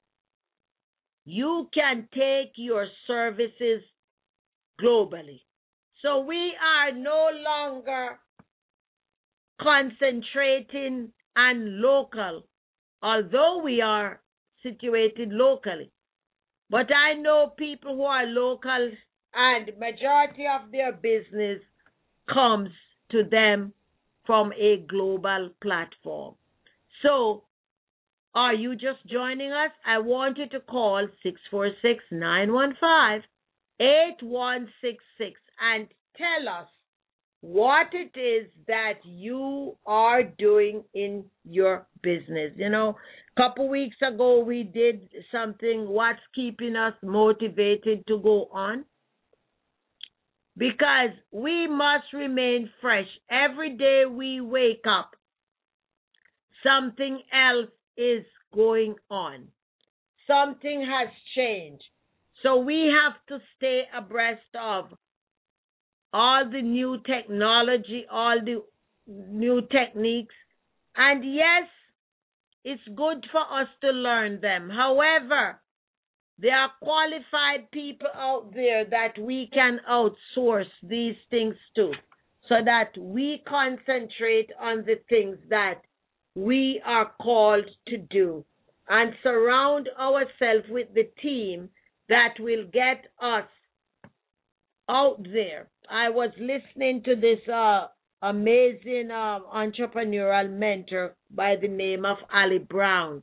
you can take your services globally. So we are no longer concentrating and local, although we are situated locally. But I know people who are local and majority of their business comes to them from a global platform. So, are you just joining us? I want you to call 646-915-8166 and tell us what it is that you are doing in your business. You know, a couple weeks ago we did something, what's keeping us motivated to go on? Because we must remain fresh. Every day we wake up, something else is going on. Something has changed. So we have to stay abreast of all the new technology, all the new techniques. And yes, it's good for us to learn them. However, there are qualified people out there that we can outsource these things to, so that we concentrate on the things that we are called to do and surround ourselves with the team that will get us out there. I was listening to this amazing entrepreneurial mentor by the name of Ali Brown.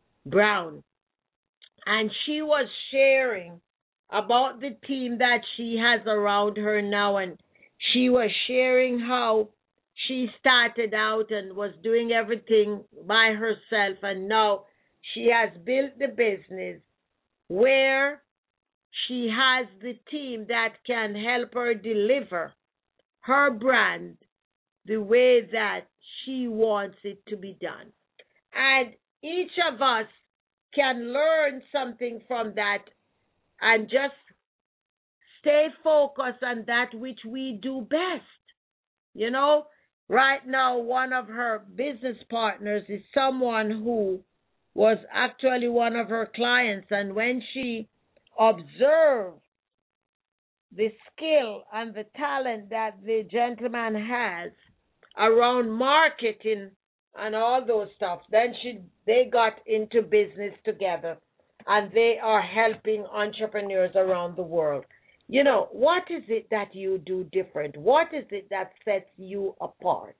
And she was sharing about the team that she has around her now, and she was sharing how she started out and was doing everything by herself, and now she has built the business where she has the team that can help her deliver her brand the way that she wants it to be done. And each of us can learn something from that and just stay focused on that which we do best. You know, right now, one of her business partners is someone who was actually one of her clients, and when she observed the skill and the talent that the gentleman has around marketing and all those stuff, then they got into business together, and they are helping entrepreneurs around the world. You know, what is it that you do different? What is it that sets you apart?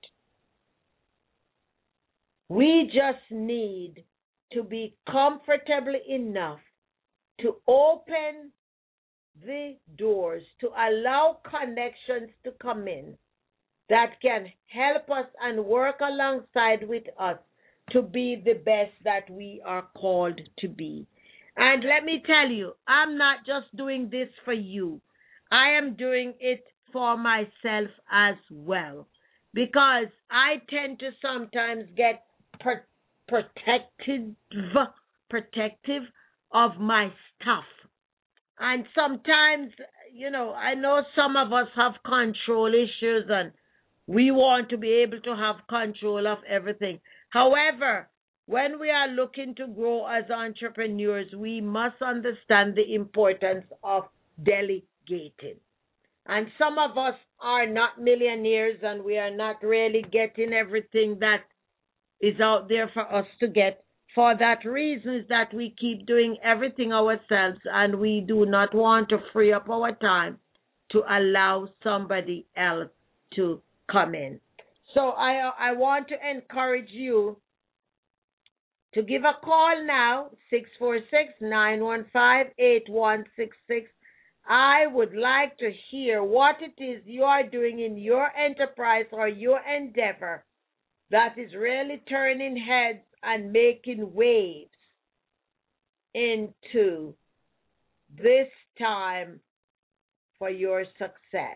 We just need to be comfortable enough to open the doors, to allow connections to come in that can help us and work alongside with us to be the best that we are called to be. And let me tell you, I'm not just doing this for you. I am doing it for myself as well, because I tend to sometimes get protective of my stuff. And sometimes, you know, I know some of us have control issues and we want to be able to have control of everything. However, when we are looking to grow as entrepreneurs, we must understand the importance of delegating. And some of us are not millionaires and we are not really getting everything that is out there for us to get. For that reason is that we keep doing everything ourselves and we do not want to free up our time to allow somebody else to come in. So I want to encourage you to give a call now, 646-915-8166. I would like to hear what it is you are doing in your enterprise or your endeavor that is really turning heads and making waves into this time for your success.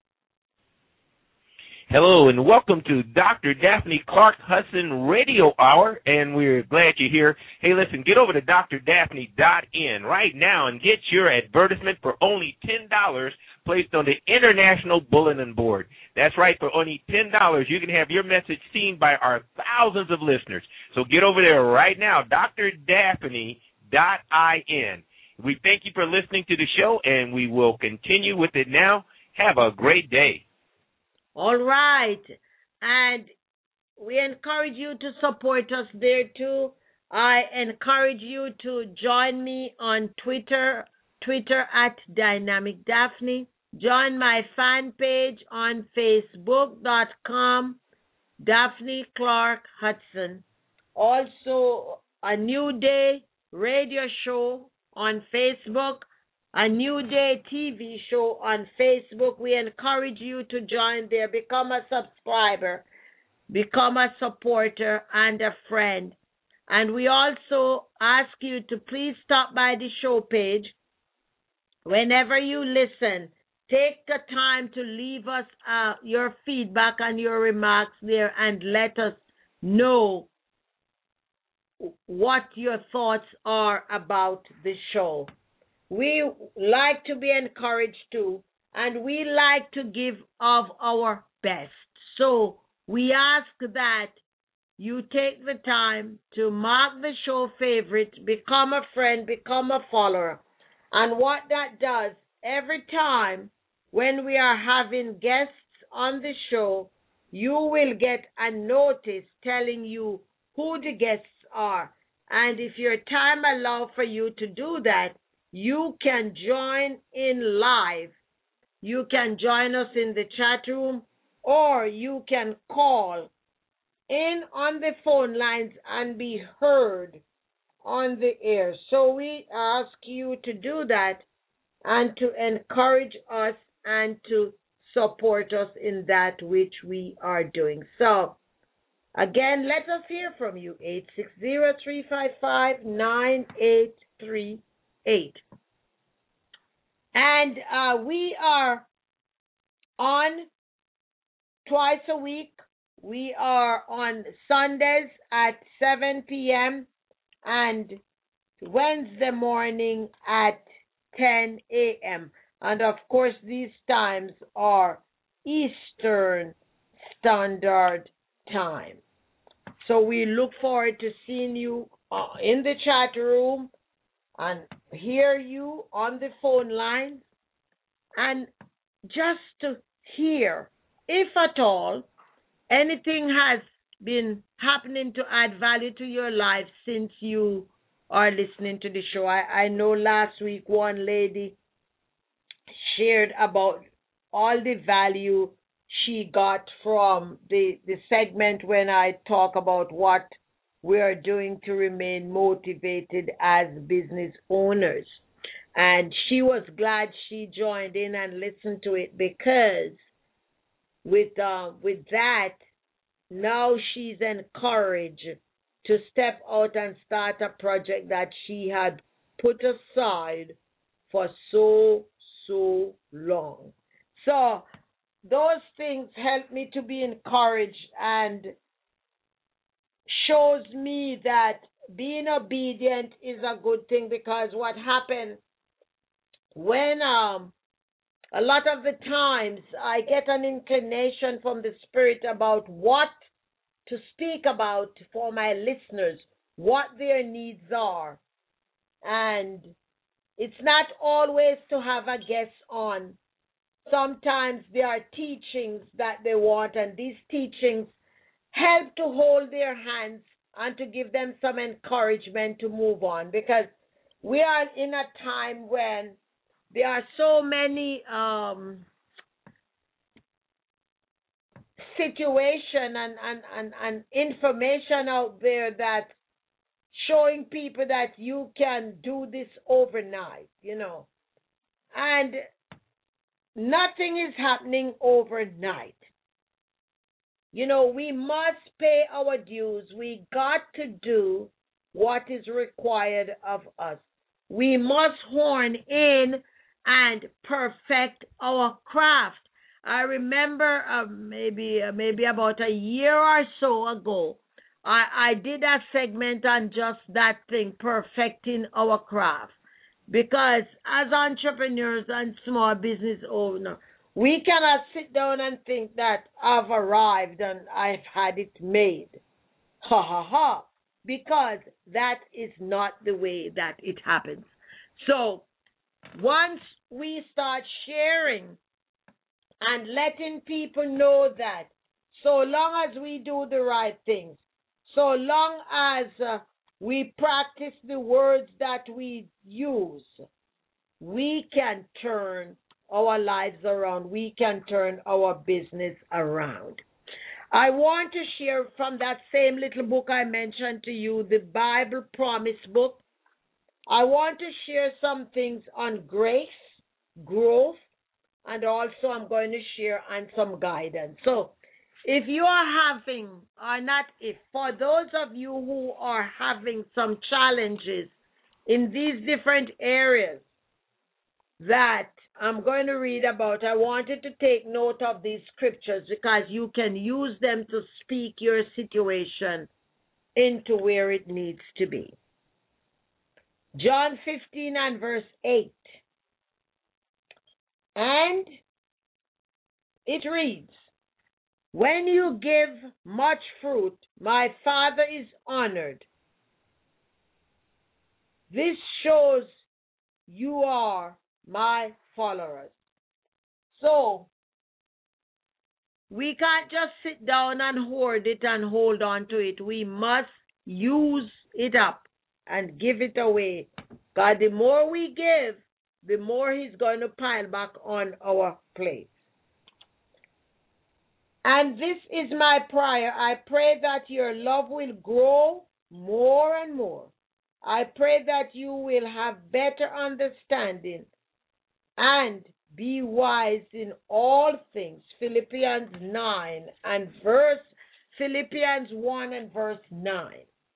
Hello and welcome to Dr. Daphne Clark Hudson Radio Hour, and we're glad you're here. Hey, listen, get over to drdaphne.in right now and get your advertisement for only $10 placed on the International Bulletin Board. That's right, for only $10, you can have your message seen by our thousands of listeners. So get over there right now, drdaphne.in. We thank you for listening to the show, and we will continue with it now. Have a great day. All right. And we encourage you to support us there too. I encourage you to join me on Twitter at Dynamic Daphne. Join my fan page on Facebook.com, Daphne Clark Hudson. Also, a New Day radio show on Facebook, a New Day TV show on Facebook. We encourage you to join there, become a subscriber, become a supporter and a friend. And we also ask you to please stop by the show page. Whenever you listen, take the time to leave us your feedback and your remarks there and let us know what your thoughts are about the show. We like to be encouraged too, and we like to give of our best. So we ask that you take the time to mark the show favorite, become a friend, become a follower. And what that does, every time when we are having guests on the show, you will get a notice telling you who the guests are. And if your time allows for you to do that, you can join in live. You can join us in the chat room, or you can call in on the phone lines and be heard on the air. So we ask you to do that and to encourage us and to support us in that which we are doing. So, again, let us hear from you, 860-355-9838. And we are on twice a week. We are on Sundays at 7 p.m. and Wednesday morning at 10 a.m. And of course, these times are Eastern Standard Time. So we look forward to seeing you in the chat room and hear you on the phone line, and just to hear, if at all, anything has been happening to add value to your life since you are listening to the show. I know last week one lady shared about all the value she got from the segment when I talk about what we are doing to remain motivated as business owners. And she was glad she joined in and listened to it, because with that, now she's encouraged to step out and start a project that she had put aside for so long. So those things help me to be encouraged and shows me that being obedient is a good thing, because what happened when a lot of the times I get an inclination from the Spirit about what to speak about for my listeners, what their needs are. And it's not always to have a guest on. Sometimes there are teachings that they want, and these teachings help to hold their hands and to give them some encouragement to move on, because we are in a time when there are so many situation and information out there that showing people that you can do this overnight, and nothing is happening overnight. We must pay our dues. We got to do what is required of us. We must horn in and perfect our craft. I remember maybe about a year or so ago, I did a segment on just that thing, perfecting our craft. Because as entrepreneurs and small business owners, we cannot sit down and think that I've arrived and I've had it made. Ha ha ha. Because that is not the way that it happens. So once we start sharing and letting people know that so long as we do the right things, so long as we practice the words that we use, we can turn our lives around. We can turn our business around. I want to share from that same little book I mentioned to you, the Bible Promise book. I want to share some things on grace, growth, and also I'm going to share on some guidance. So if you are having, or not if, for those of you who are having some challenges in these different areas that I'm going to read about, I wanted to take note of these scriptures because you can use them to speak your situation into where it needs to be. John 15 and verse 8. And it reads, when you give much fruit, my Father is honored. This shows you are my followers. So, we can't just sit down and hoard it and hold on to it. We must use it up and give it away. God, the more we give, the more He's going to pile back on our plate. And this is my prayer. I pray that your love will grow more and more. I pray that you will have better understanding and be wise in all things. Philippians 1 and verse 9.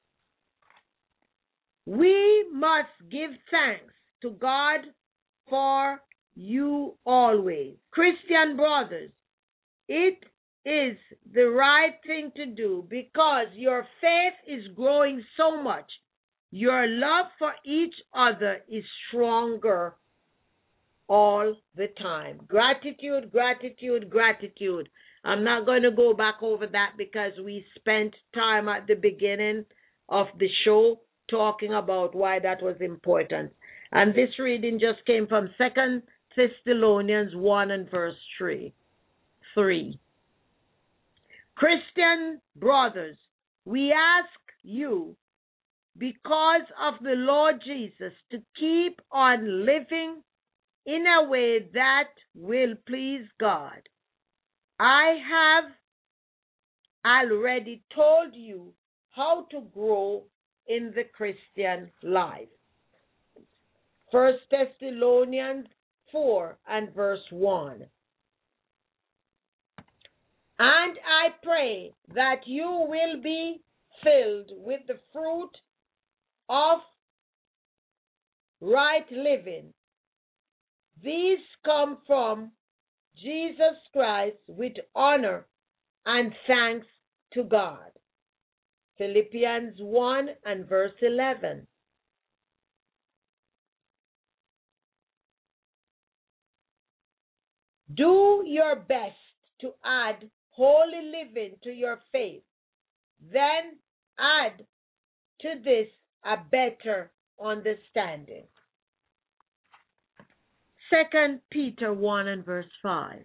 We must give thanks to God for you always. Christian brothers, it is the right thing to do because your faith is growing so much. Your love for each other is stronger all the time. Gratitude, gratitude, gratitude. I'm not going to go back over that because we spent time at the beginning of the show talking about why that was important. And this reading just came from 2 Thessalonians 1 and verse 3. Christian brothers, we ask you, because of the Lord Jesus, to keep on living in a way that will please God. I have already told you how to grow in the Christian life. 1 Thessalonians 4 and verse 1. And I pray that you will be filled with the fruit of right living. These come from Jesus Christ with honor and thanks to God. Philippians 1 and verse 11. Do your best to add holy living to your faith. Then add to this a better understanding. 2 Peter 1 and verse 5.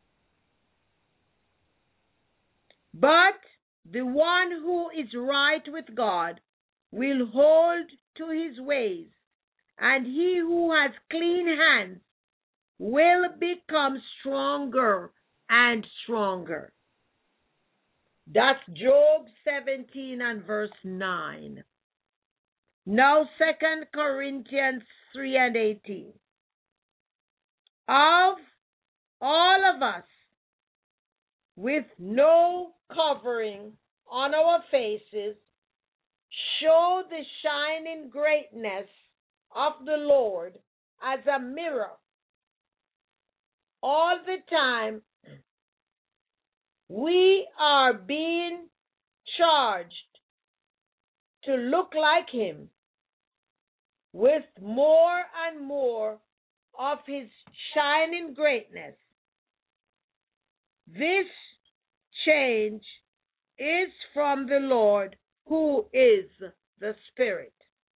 But the one who is right with God will hold to his ways, and he who has clean hands will become stronger and stronger. That's Job 17 and verse 9. Now 2 Corinthians 3 and 18. Of all of us, with no covering on our faces, show the shining greatness of the Lord as a mirror. All the time, we are being charged to look like Him with more and more of His shining greatness. This change is from the Lord, who is the Spirit.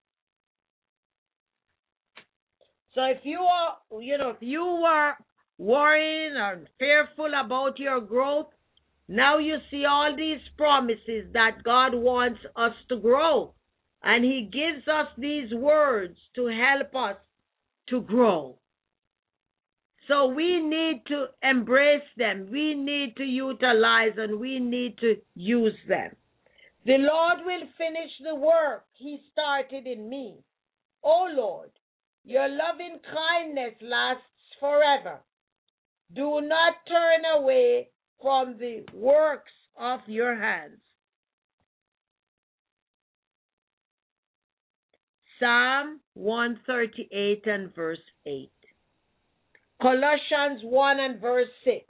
So if you are, if you were worrying or fearful about your growth, Now you see all these promises that God wants us to grow. And He gives us these words to help us to grow. So we need to embrace them. We need to utilize and we need to use them. The Lord will finish the work He started in me. O Lord, your loving kindness lasts forever. Do not turn away from the works of your hands. Psalm 138 and verse 8. Colossians 1 and verse 6.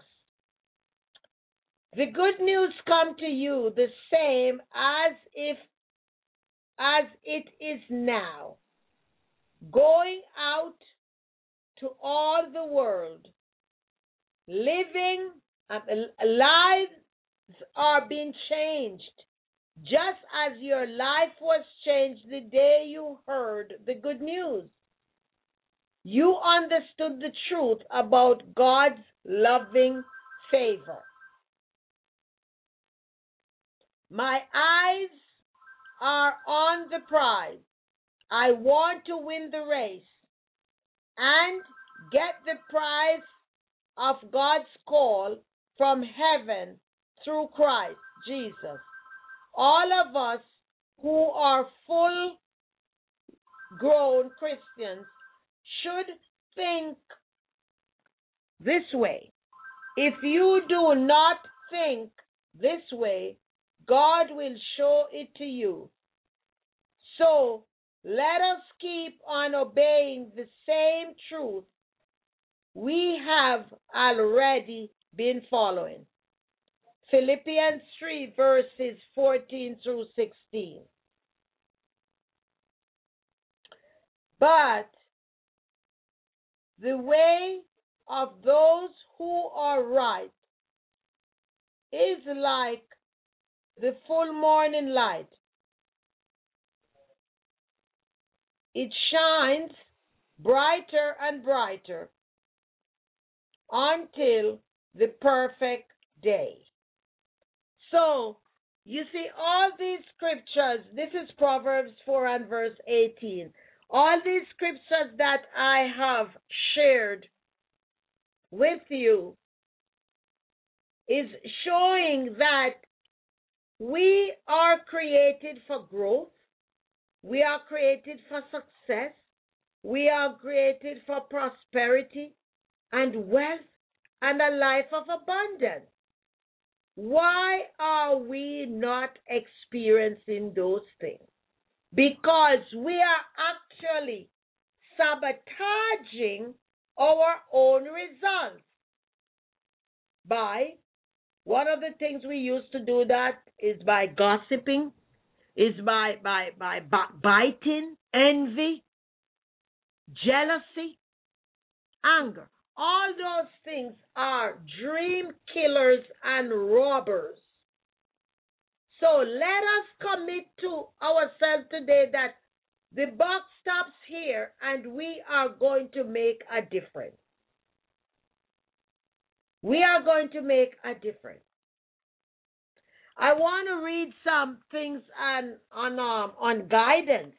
The good news come to you the same as it is now, going out to all the world, lives are being changed, just as your life was changed the day you heard the good news. You understood the truth about God's loving favor. My eyes are on the prize. I want to win the race and get the prize of God's call from heaven through Christ Jesus. All of us who are full-grown Christians should think this way. If you do not think this way, God will show it to you. So let us keep on obeying the same truth we have already been following. Philippians 3 verses 14 through 16. But the way of those who are right is like the full morning light. It shines brighter and brighter until the perfect day. So, you see, all these scriptures, this is Proverbs 4 and verse 18. All these scriptures that I have shared with you is showing that we are created for growth. We are created for success. We are created for prosperity and wealth and a life of abundance. Why are we not experiencing those things? Because we are actually sabotaging our own results by one of the things we used to do that is by gossiping, is by backbiting, envy, jealousy, anger. All those things are dream killers and robbers. So let us commit to ourselves today that the buck stops here and we are going to make a difference. We are going to make a difference. I want to read some things on guidance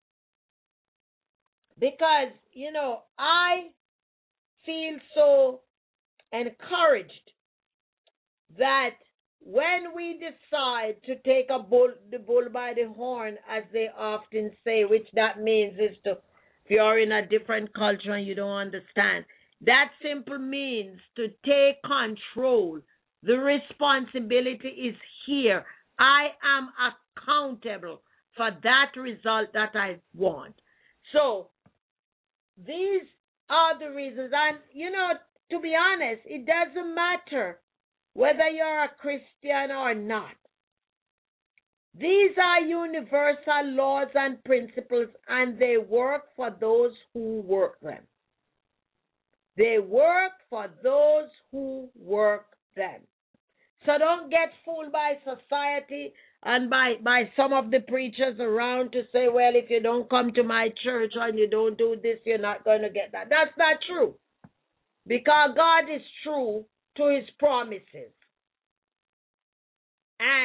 because, you know, I feel so encouraged that when we decide to take the bull by the horn, as they often say, which that means is to, if you're in a different culture and you don't understand, that simply means to take control. The responsibility is here. I am accountable for that result that I want. So these are the reasons. And, you know, to be honest, it doesn't matter whether you're a Christian or not. These are universal laws and principles, and they work for those who work them. They work for those who work them. So don't get fooled by society and by some of the preachers around to say, well, if you don't come to my church and you don't do this, you're not going to get that. That's not true. Because God is true to his promises.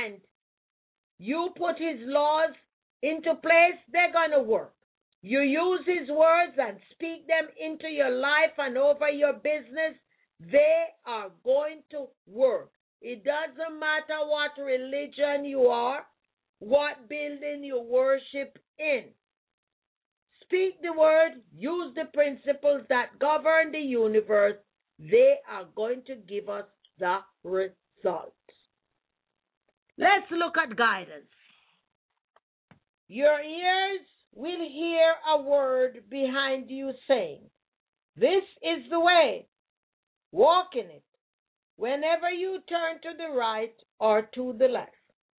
and you put his laws into place, they're going to work. You use his words and speak them into your life and over your business, they are going to work. It doesn't matter what religion you are, what building you worship in. Speak the word, use the principles that govern the universe. They are going to give us the results. Let's look at guidance. Your ears will hear a word behind you saying, "This is the way, walk in it," whenever you turn to the right or to the left.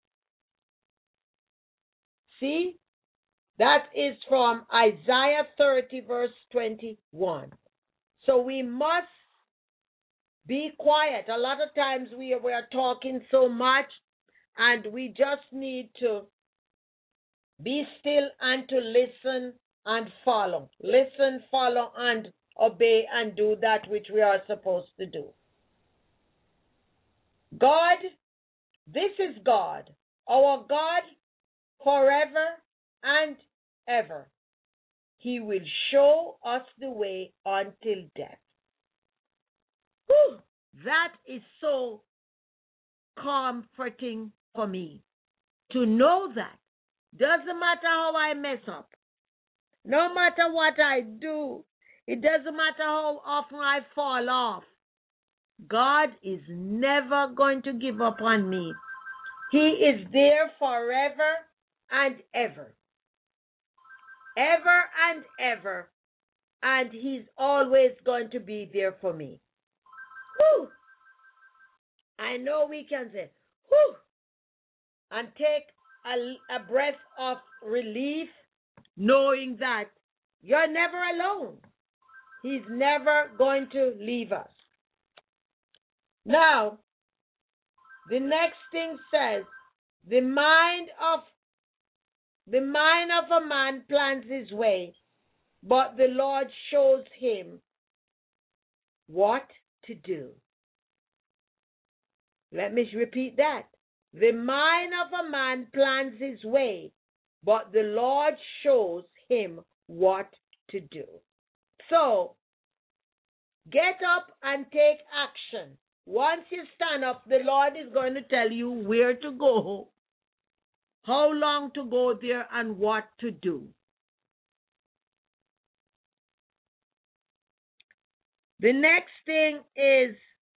See, that is from Isaiah 30, verse 21. So we must be quiet. A lot of times we are talking so much, and we just need to be still and to listen and follow. Listen, follow, and obey and do that which we are supposed to do. God, this is God, our God forever and ever. He will show us the way until death. Whew, that is so comforting for me to know that. Doesn't matter how I mess up. No matter what I do. It doesn't matter how often I fall off. God is never going to give up on me. He is there forever and ever. Ever and ever. And he's always going to be there for me. Whew. I know we can say, whew, and take a breath of relief, knowing that you're never alone. He's never going to leave us. Now, the next thing says, the mind of a man plans his way, but the Lord shows him what to do. Let me repeat that. The mind of a man plans his way, but the Lord shows him what to do. So, get up and take action. Once you stand up, the Lord is going to tell you where to go, how long to go there, and what to do. The next thing is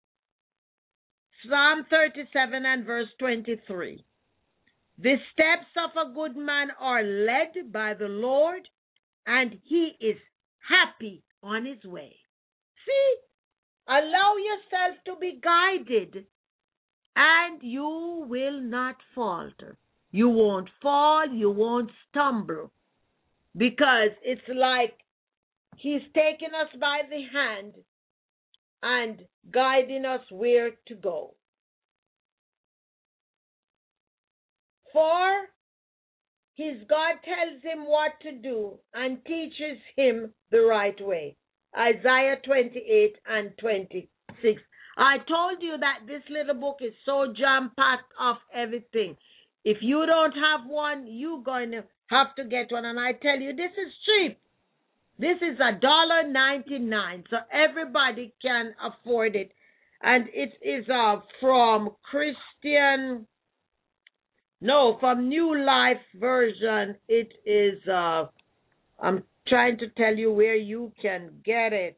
Psalm 37 and verse 23. The steps of a good man are led by the Lord, and he is happy on his way. See, allow yourself to be guided, and you will not falter. You won't fall, you won't stumble, because it's like he's taking us by the hand and guiding us where to go. For his God tells him what to do and teaches him the right way. Isaiah 28 and 26. I told you that this little book is so jam-packed of everything. If you don't have one, you're going to have to get one. And I tell you, this is cheap. This is $1.99, so everybody can afford it. And it is from New Life Version. It is, I'm trying to tell you where you can get it.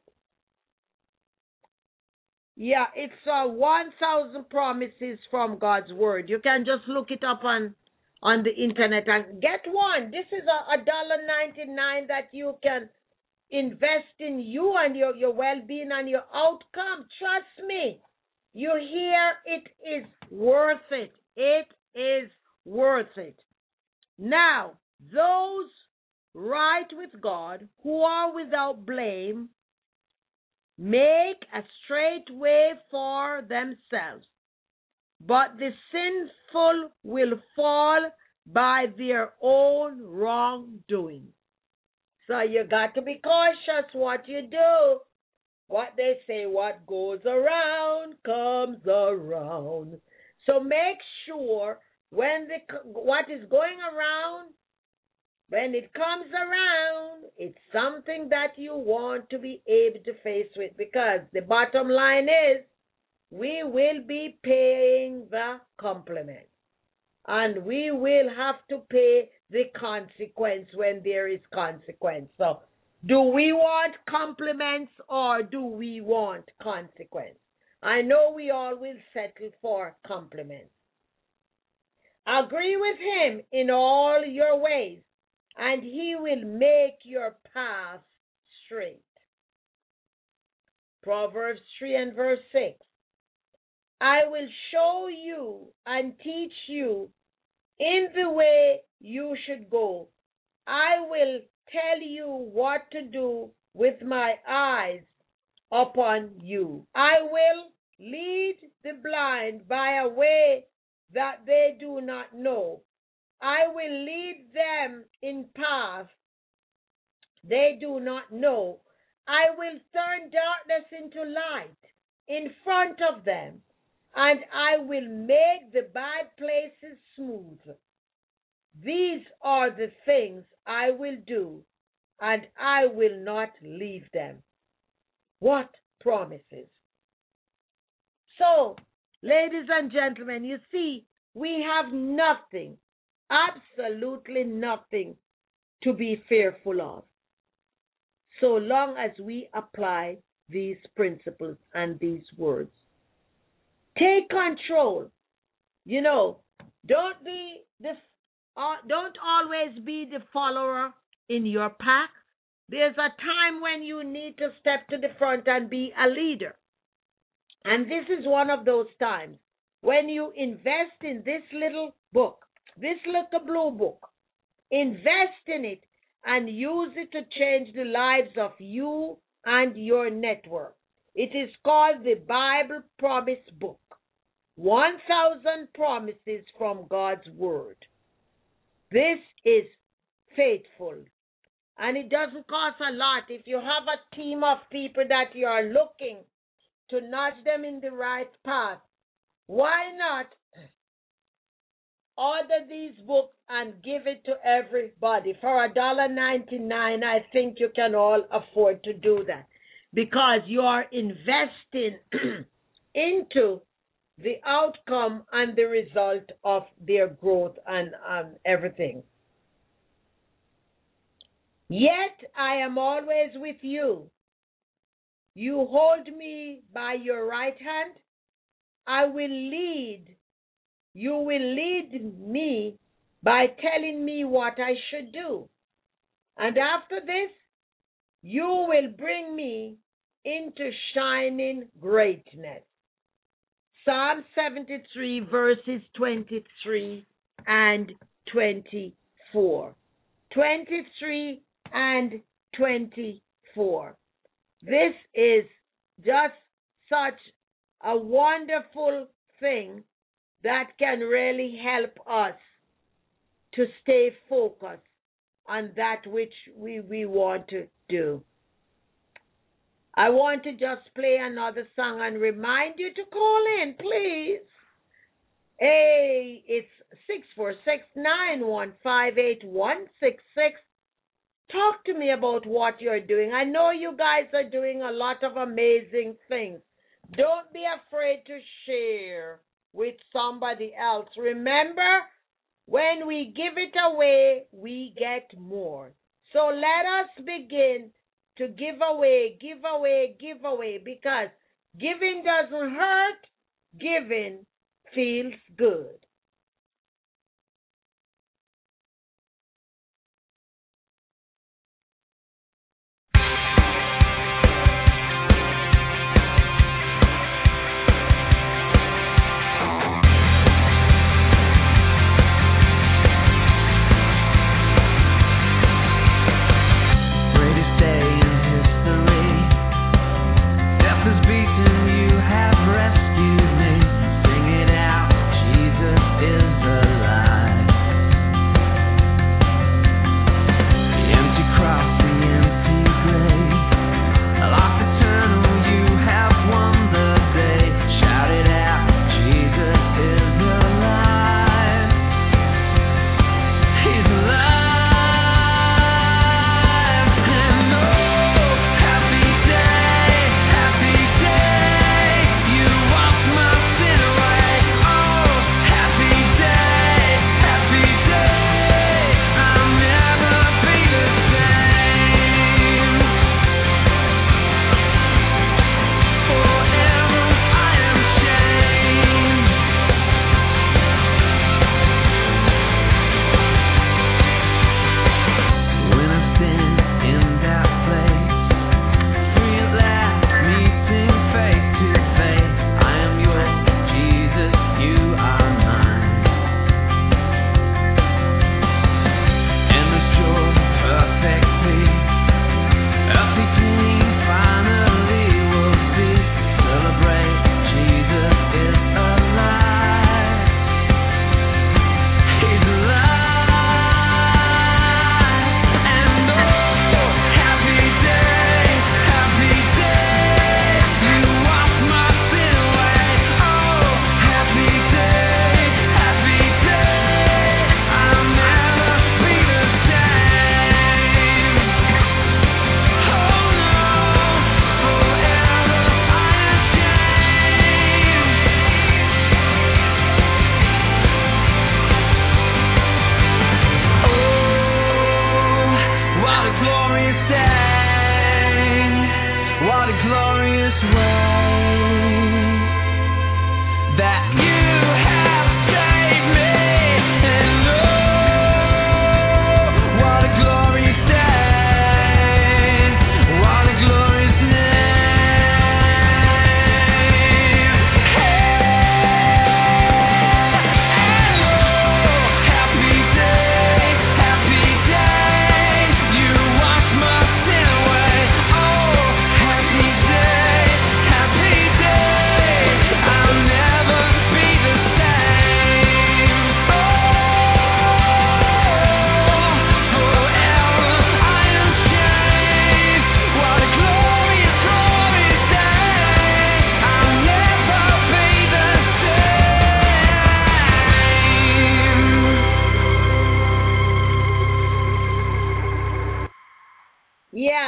Yeah, it's 1,000 Promises from God's Word. You can just look it up on the internet and get one. This is $1.99 that you can invest in you and your well-being and your outcome. Trust me. You hear, it is worth it. It is worth it. Now, those right with God who are without blame make a straight way for themselves, but the sinful will fall by their own wrongdoing. So you got to be cautious what you do. What they say, what goes around comes around. So make sure what is going around, when it comes around, it's something that you want to be able to face with, because the bottom line is we will be paying the compliment, and we will have to pay the consequence when there is consequence. So, do we want compliments or do we want consequence? I know we all will settle for compliments. Agree with him in all your ways, and he will make your path straight. Proverbs 3 and verse 6. I will show you and teach you in the way you should go. I will tell you what to do with my eyes upon you. I will lead the blind by a way that they do not know. I will lead them in paths they do not know. I will turn darkness into light in front of them, and I will make the bad places smooth. These are the things I will do, and I will not leave them. What promises? So, ladies and gentlemen, you see, we have nothing, absolutely nothing to be fearful of, so long as we apply these principles and these words. Take control. You know, don't always be the follower in your pack. There's a time when you need to step to the front and be a leader. And this is one of those times when you invest in this little book, this little blue book. Invest in it and use it to change the lives of you and your network. It is called the Bible Promise Book. 1,000 promises from God's Word. This is faithful. And it doesn't cost a lot. If you have a team of people that you are looking to nudge them in the right path, why not order these books and give it to everybody? For $1.99, I think you can all afford to do that, because you are investing into the outcome and the result of their growth and everything. Yet I am always with you. You hold me by your right hand. You will lead me by telling me what I should do. And after this, you will bring me into shining greatness. Psalm 73, verses 23 and 24. 23 and 24. This is just such a wonderful thing that can really help us to stay focused on that which we want to do. I want to just play another song and remind you to call in, please. Hey, it's 646-915-8166. Talk to me about what you're doing. I know you guys are doing a lot of amazing things. Don't be afraid to share with somebody else. Remember, when we give it away, we get more. So let us begin to give away, because giving doesn't hurt, giving feels good. Beaten, you have rescued me. Sing it out, Jesus.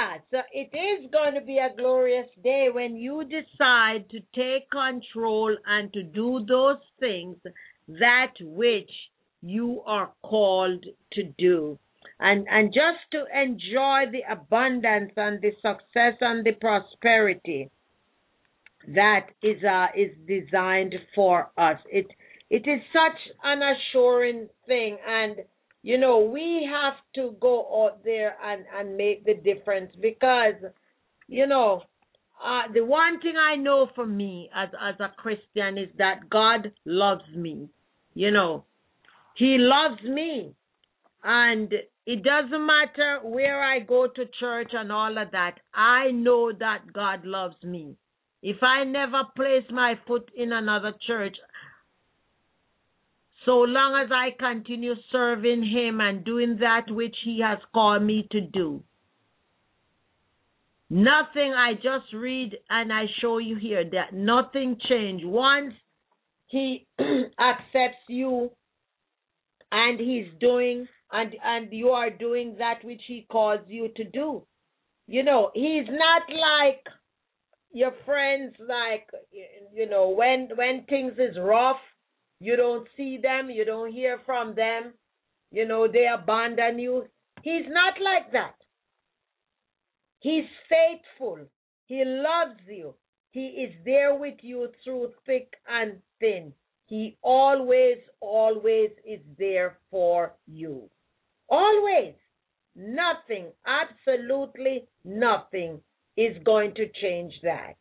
Yeah, so it is going to be a glorious day when you decide to take control and to do those things that which you are called to do. And just to enjoy the abundance and the success and the prosperity that is designed for us. It is such an assuring thing, and we have to go out there and make the difference, because the one thing I know for me as a Christian is that God loves me. He loves me, and it doesn't matter where I go to church and all of that. I know that God loves me. If I never place my foot in another church, so long as I continue serving Him and doing that which He has called me to do, nothing, I just read and I show you here that nothing changed. Once He accepts you and He's doing, and you are doing that which He calls you to do. He's not like your friends, like, when things is rough, you don't see them, you don't hear from them, they abandon you. He's not like that. He's faithful. He loves you. He is there with you through thick and thin. He always, always is there for you. Always. Nothing, absolutely nothing is going to change that.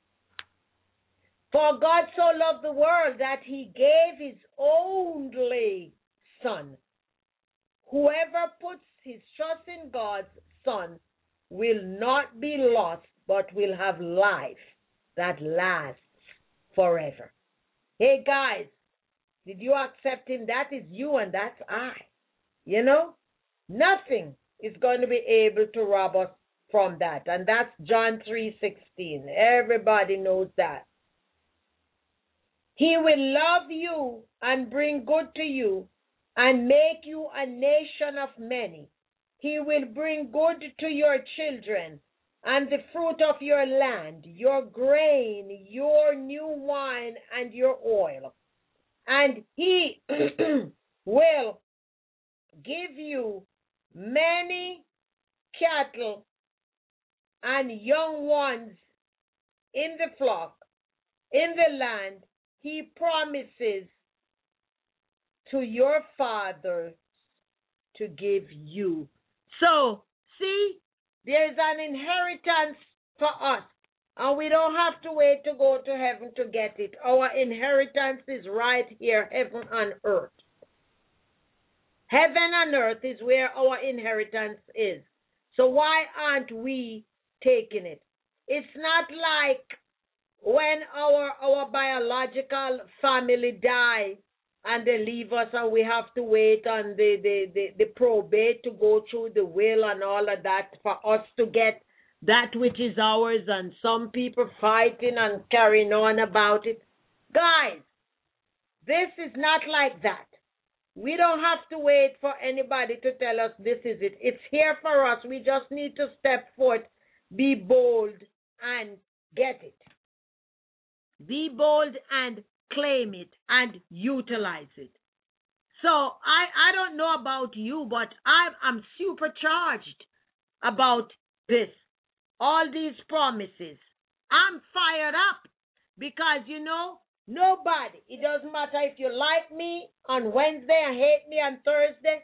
For God so loved the world that He gave His only Son. Whoever puts his trust in God's Son will not be lost, but will have life that lasts forever. Hey guys, did you accept Him? That is you and that's I. Nothing is going to be able to rob us from that. And that's John 3:16. Everybody knows that. He will love you and bring good to you and make you a nation of many. He will bring good to your children and the fruit of your land, your grain, your new wine, and your oil. And He will give you many cattle and young ones in the flock, in the land He promises to your fathers to give you. So, see, there's an inheritance for us, and we don't have to wait to go to heaven to get it. Our inheritance is right here, heaven and earth. Heaven and earth is where our inheritance is. So why aren't we taking it? It's not like when our biological family die and they leave us and we have to wait on the probate to go through the will and all of that for us to get that which is ours, and some people fighting and carrying on about it. Guys, this is not like that. We don't have to wait for anybody to tell us this is it. It's here for us. We just need to step forth, be bold, and get it. Be bold and claim it and utilize it. So I don't know about you, but I'm supercharged about this. All these promises. I'm fired up because, nobody, it doesn't matter if you like me on Wednesday and hate me on Thursday,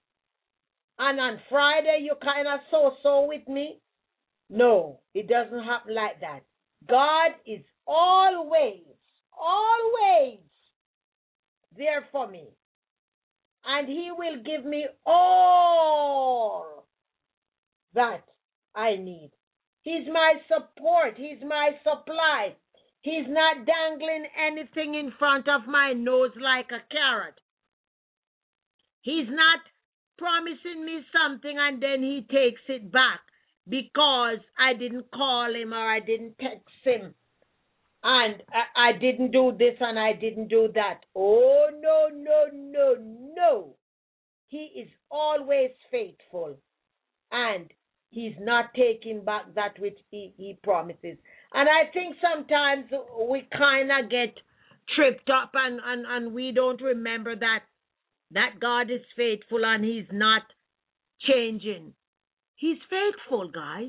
and on Friday you kind of so with me. No, it doesn't happen like that. God is always there for me. And He will give me all that I need. He's my support. He's my supply. He's not dangling anything in front of my nose like a carrot. He's not promising me something and then He takes it back because I didn't call Him or I didn't text Him and I didn't do this and I didn't do that. Oh, no, no, no, no. He is always faithful and He's not taking back that which he promises. And I think sometimes we kind of get tripped up and we don't remember that God is faithful and he's not changing. He's faithful, guys.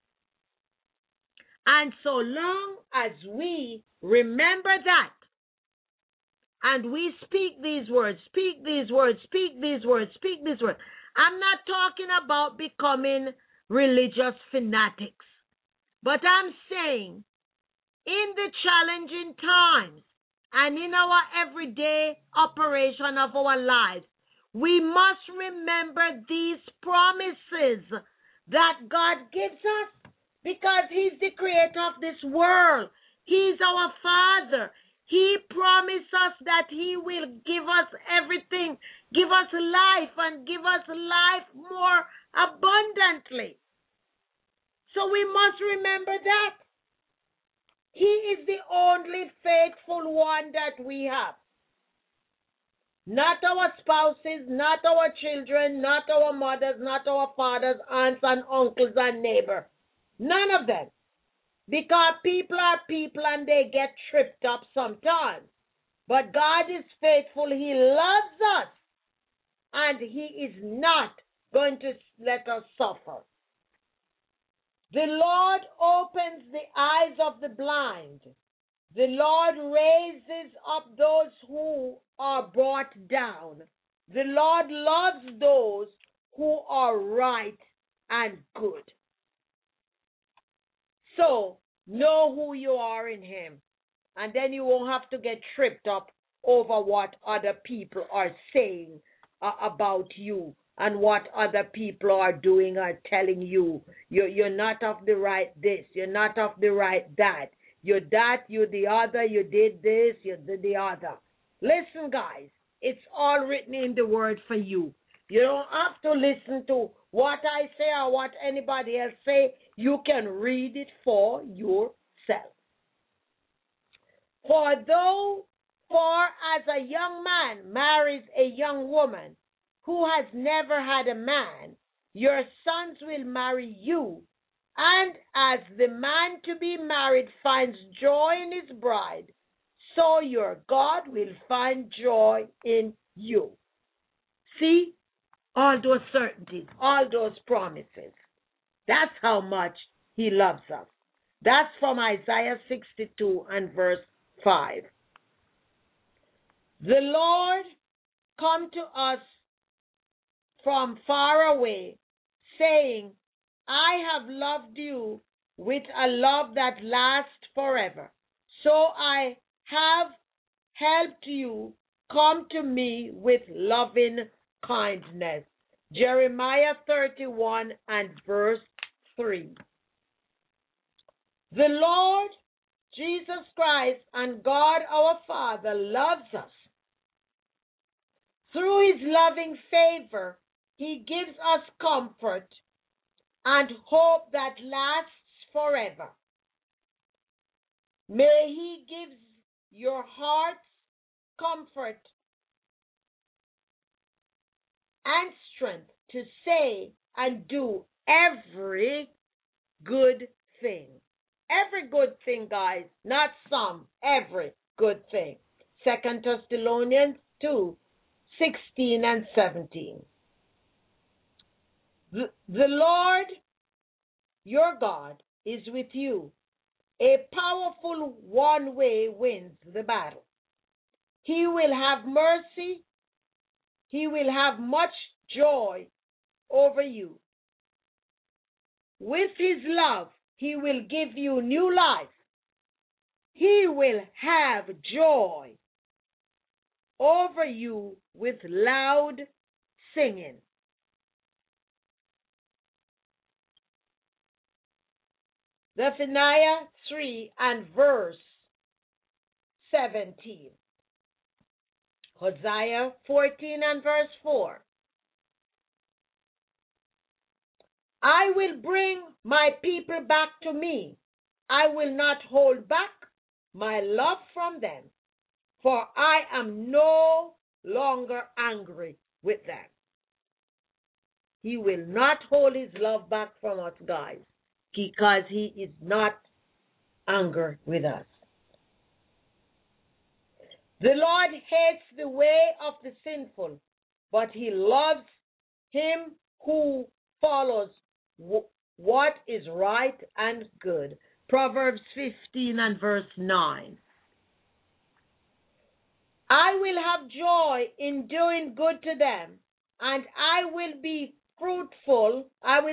And so long as we remember that, and we speak these words, speak these words, speak these words, speak these words. I'm not talking about becoming religious fanatics, but I'm saying in the challenging times and in our everyday operation of our lives, we must remember these promises that God gives us, because he's the creator of this world. He's our Father. He promised us that he will give us everything, give us life, and give us life more abundantly. So we must remember that. He is the only faithful one that we have. Not our spouses, not our children, not our mothers, not our fathers, aunts and uncles and neighbors. None of them. Because people are people and they get tripped up sometimes. But God is faithful. He loves us. And he is not going to let us suffer. The Lord opens the eyes of the blind. The Lord raises up those who are brought down. The Lord loves those who are right and good. So, know who you are in him. And then you won't have to get tripped up over what other people are saying about you and what other people are doing or telling you. You're not of the right this. You're not of the right that. You're that, you're the other, you did this, you did the other. Listen, guys, it's all written in the word for you. You don't have to listen to what I say or what anybody else say. You can read it for yourself. For as a young man marries a young woman who has never had a man, your sons will marry you. And as the man to be married finds joy in his bride, so your God will find joy in you. See? All those certainties, all those promises. That's how much he loves us. That's from Isaiah 62 and verse 5. The Lord come to us from far away, saying, I have loved you with a love that lasts forever. So I have helped you. Come to me with loving kindness. Jeremiah 31 and verse 3. The Lord Jesus Christ and God our Father loves us. Through his loving favor, he gives us comfort and hope that lasts forever. May he give your hearts comfort and strength to say and do every good thing. Every good thing, guys, not some, every good thing. 2 Thessalonians 2, 16 and 17. The Lord, your God, is with you. A powerful one-way wins the battle. He will have mercy. He will have much joy over you. With his love, he will give you new life. He will have joy over you with loud singing. Zephaniah 3 and verse 17. Hosea 14 and verse 4. I will bring my people back to me. I will not hold back my love from them, for I am no longer angry with them. He will not hold his love back from us, guys, because he is not angry with us. The Lord hates the way of the sinful, but he loves him who follows what is right and good. Proverbs 15 and verse 9. I will have joy in doing good to them, and I will be faithful,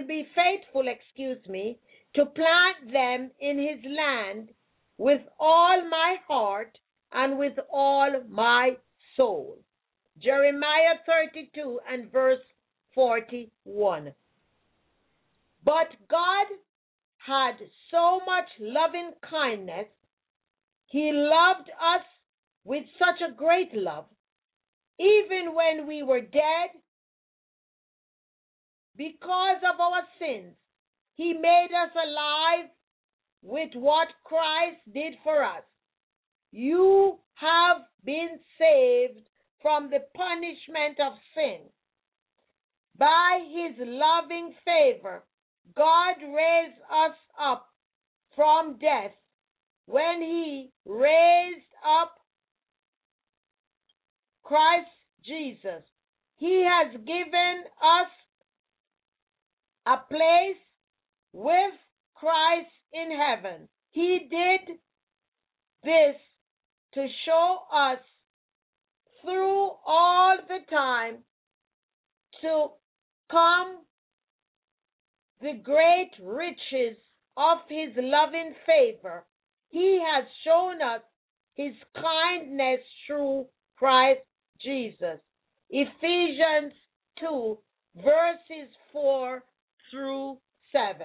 to plant them in his land with all my heart and with all my soul. Jeremiah 32 and verse 41. But God had so much loving kindness. He loved us with such a great love, even when we were dead because of our sins. He made us alive with what Christ did for us. You have been saved from the punishment of sin. By his loving favor, God raised us up from death when he raised up Christ Jesus. He has given us a place with Christ in heaven. He did this to show us through all the time to come the great riches of his loving favor. He has shown us his kindness through Christ Jesus. Ephesians 2 verses 4 through 7.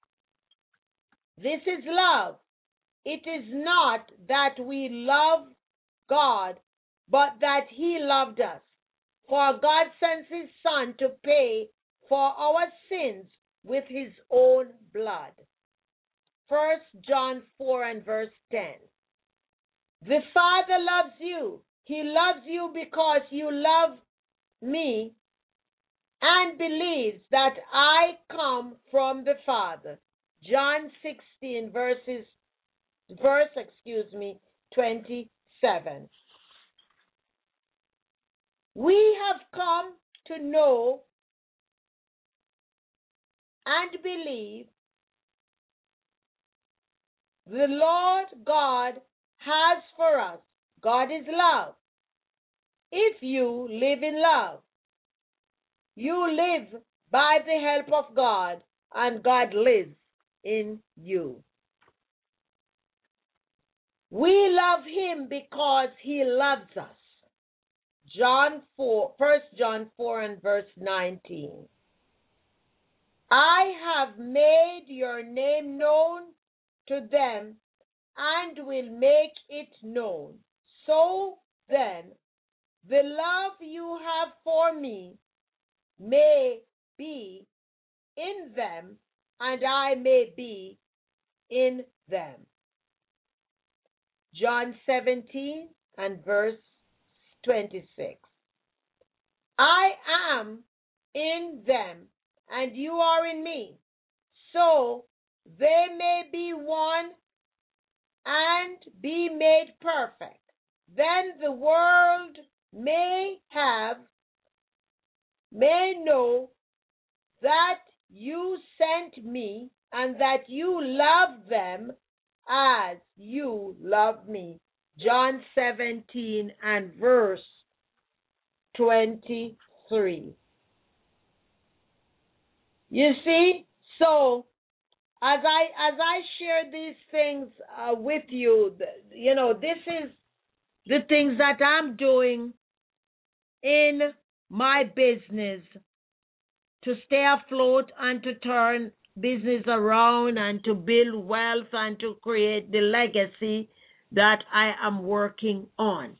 This is love. It is not that we love God, but that he loved us. For God sent his Son to pay for our sins with his own blood. 1 John 4 and verse 10. The Father loves you. He loves you because you love me and believes that I come from the Father. John 16 verse 27. We have come to know and believe the Lord God has for us. God is love. If you live in love, you live by the help of God, and God lives in you. We love him because he loves us. 1 John 4 and verse 19. I have made your name known to them and will make it known. So then, the love you have for me may be in them, and I may be in them. John 17 and verse 26. I am in them, and you are in me, so they may be one and be made perfect. Then the world may know that you sent me and that you love them as you love me. John 17 and verse 23. You see, so as I share these things with you, this is the things that I'm doing in my business to stay afloat and to turn business around and to build wealth and to create the legacy that I am working on.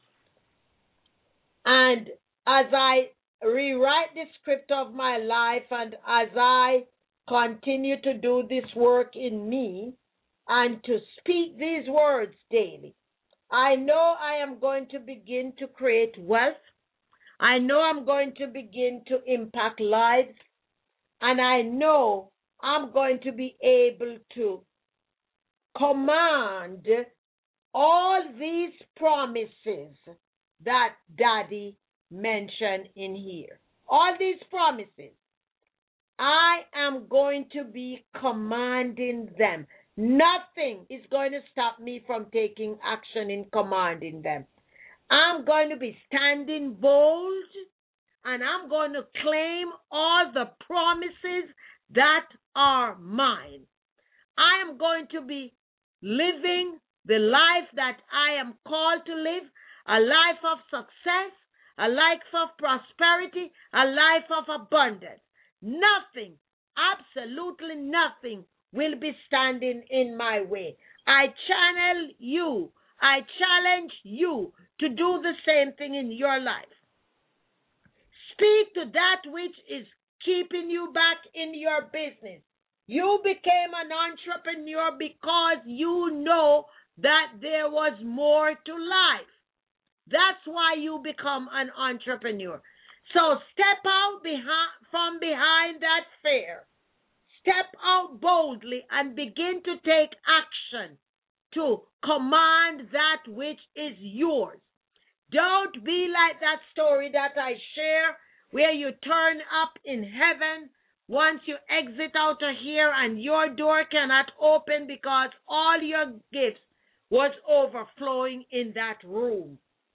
And as I rewrite the script of my life and as I continue to do this work in me and to speak these words daily, I know I am going to begin to create wealth. I know I'm going to begin to impact lives. And I know I'm going to be able to command all these promises that Daddy mentioned in here. All these promises. I am going to be commanding them. Nothing is going to stop me from taking action in commanding them. I'm going to be standing bold, and I'm going to claim all the promises that are mine. I am going to be living the life that I am called to live, a life of success, a life of prosperity, a life of abundance. Nothing, absolutely nothing will be standing in my way. I channel you. I challenge you to do the same thing in your life. Speak to that which is keeping you back in your business. You became an entrepreneur because you know that there was more to life. That's why you become an entrepreneur. So step out from behind that fear. Step out boldly and begin to take action to command that which is yours. Don't be like that story that I share where you turn up in heaven once you exit out of here and your door cannot open because all your gifts was overflowing in that room.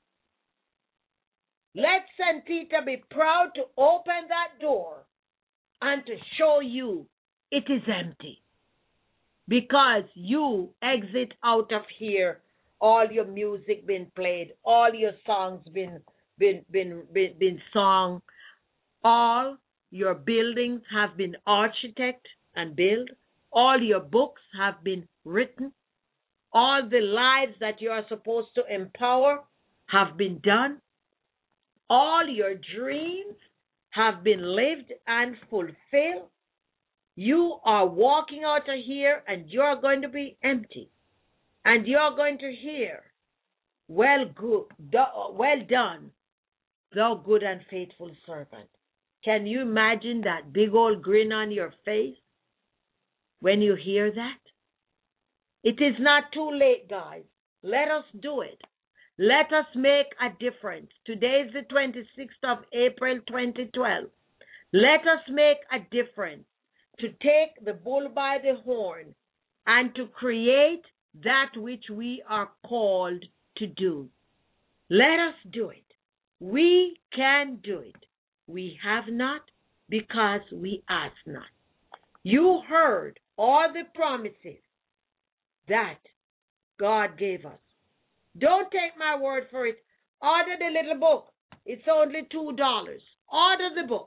Let St. Peter be proud to open that door and to show you it is empty because you exit out of here, all your music been played, all your songs been sung, all your buildings have been architect and built, all your books have been written, all the lives that you are supposed to empower have been done. All your dreams have been lived and fulfilled. You are walking out of here and you're going to be empty. And you're going to hear, well done, thou good and faithful servant. Can you imagine that big old grin on your face when you hear that? It is not too late, guys. Let us do it. Let us make a difference. Today is the 26th of April, 2012. Let us make a difference to take the bull by the horn and to create that which we are called to do. Let us do it. We can do it. We have not because we ask not. You heard all the promises that God gave us. Don't take my word for it. Order the little book. It's only $2. Order the book.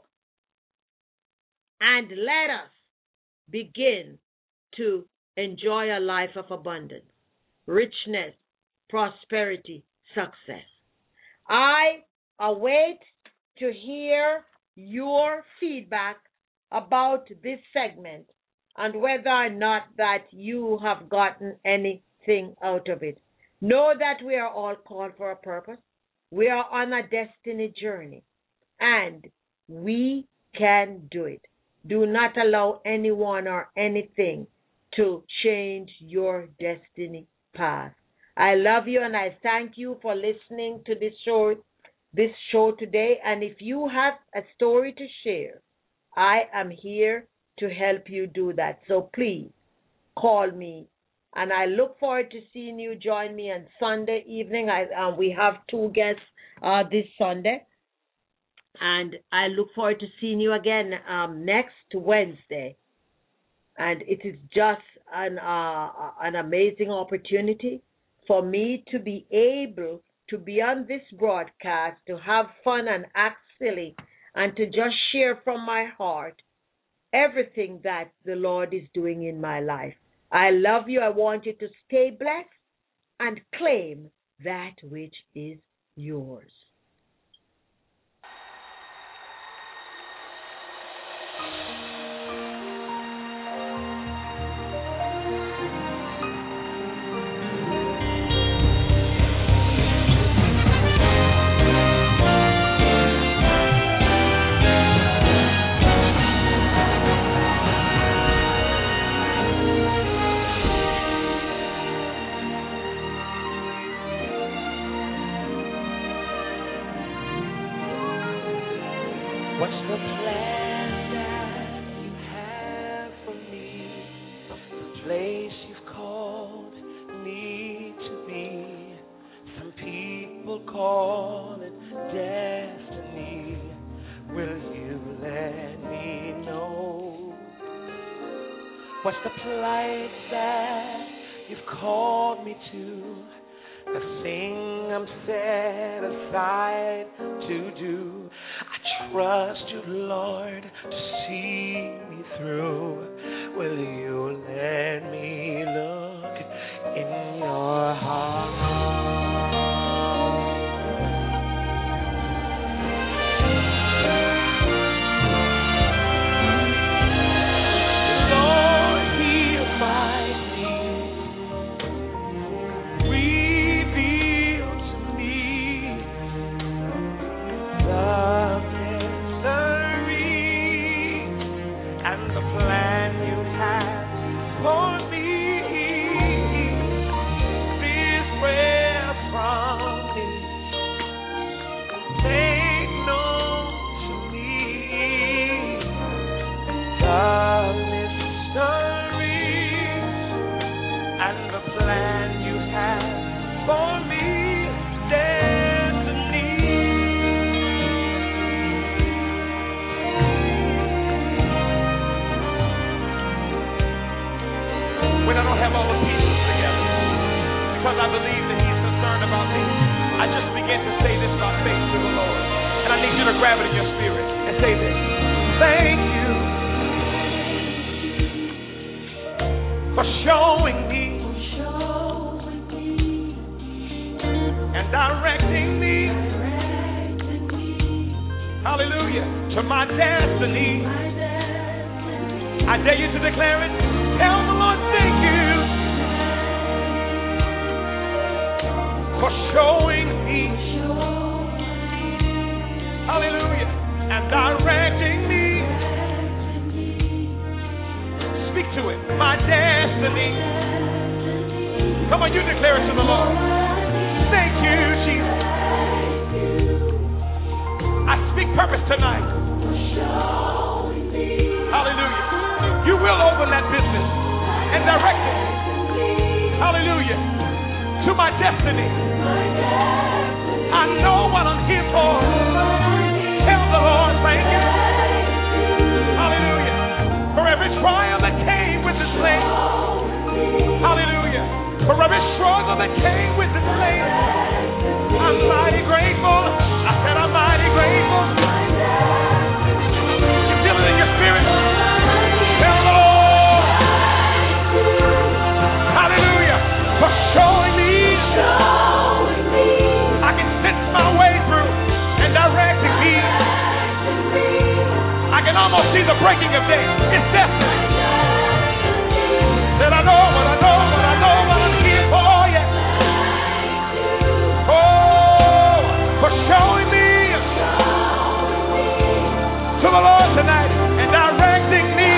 And let us begin to enjoy a life of abundance, richness, prosperity, success. I await to hear your feedback about this segment and whether or not that you have gotten anything out of it. Know that we are all called for a purpose. We are on a destiny journey, and we can do it. Do not allow anyone or anything to change your destiny path. I love you, and I thank you for listening to this show today. And if you have a story to share, I am here to help you do that. So please call me. And I look forward to seeing you join me on Sunday evening. We have 2 guests this Sunday. And I look forward to seeing you again next Wednesday. And it is just an amazing opportunity for me to be able to be on this broadcast, to have fun and act silly, and to just share from my heart everything that the Lord is doing in my life. I love you. I want you to stay blessed and claim that which is yours. What's the plan that you have for me? The place you've called me to be. Some people call it destiny. Will you let me know? What's the place that you've called me to? The thing I'm set aside to do. I trust you, Lord, to see me through. Will you let me look in your heart? Lord, heal my needs. Reveal to me the and the plan you have for me. This prayer from me, make known to me the mysteries and the plan you have for me. When I don't have all the pieces together, because I believe that He's concerned about me, I just begin to say this by faith to the Lord. And I need you to grab it in your spirit and say this. Thank you for showing me and directing me, hallelujah, to my destiny. I dare you to declare it. Tell the Lord, thank you for showing me, hallelujah, and directing me. Speak to it, my destiny. Come on, you declare it to the Lord. Thank you, Jesus. I speak purpose tonight. Hallelujah. You will open that business and direct it, hallelujah, to my destiny. I know what I'm here for. Tell the Lord, thank you, hallelujah, for every trial that came with this land, hallelujah, for every struggle that came with this land. I'm mighty grateful. I said I'm mighty grateful. You feel it in your spirit? Tell the Lord, hallelujah, for showing me. I can sense my way through and directing me. I can almost see the breaking of day. It's destiny. That I know what I know, what I know, what I'm here for, yeah. Oh, for showing me to the Lord tonight and directing me.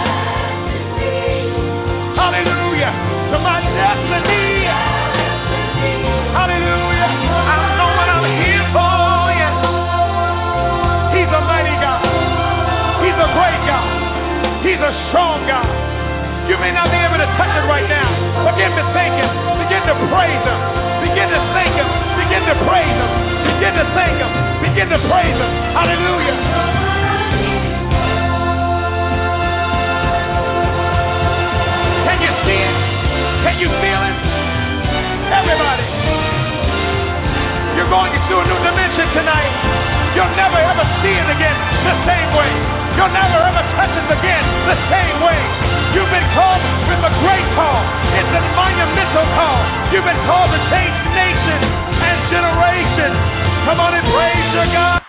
Hallelujah, to my destiny. Hallelujah, I know what I'm here for, yes. He's a mighty God. He's a great God. He's a strong God. You may not be able to touch it right now. Begin to thank Him. Begin to praise Him. Begin to thank Him. Begin to praise Him. Begin to thank Him. Begin to praise Him. Hallelujah. Can you see it? Can you feel it? Everybody, you're going into a new dimension tonight. You'll never ever see it again the same way. You'll never ever touch it again the same way. You've been called with a great call. It's a monumental call. You've been called to change nations and generations. Come on and praise your God.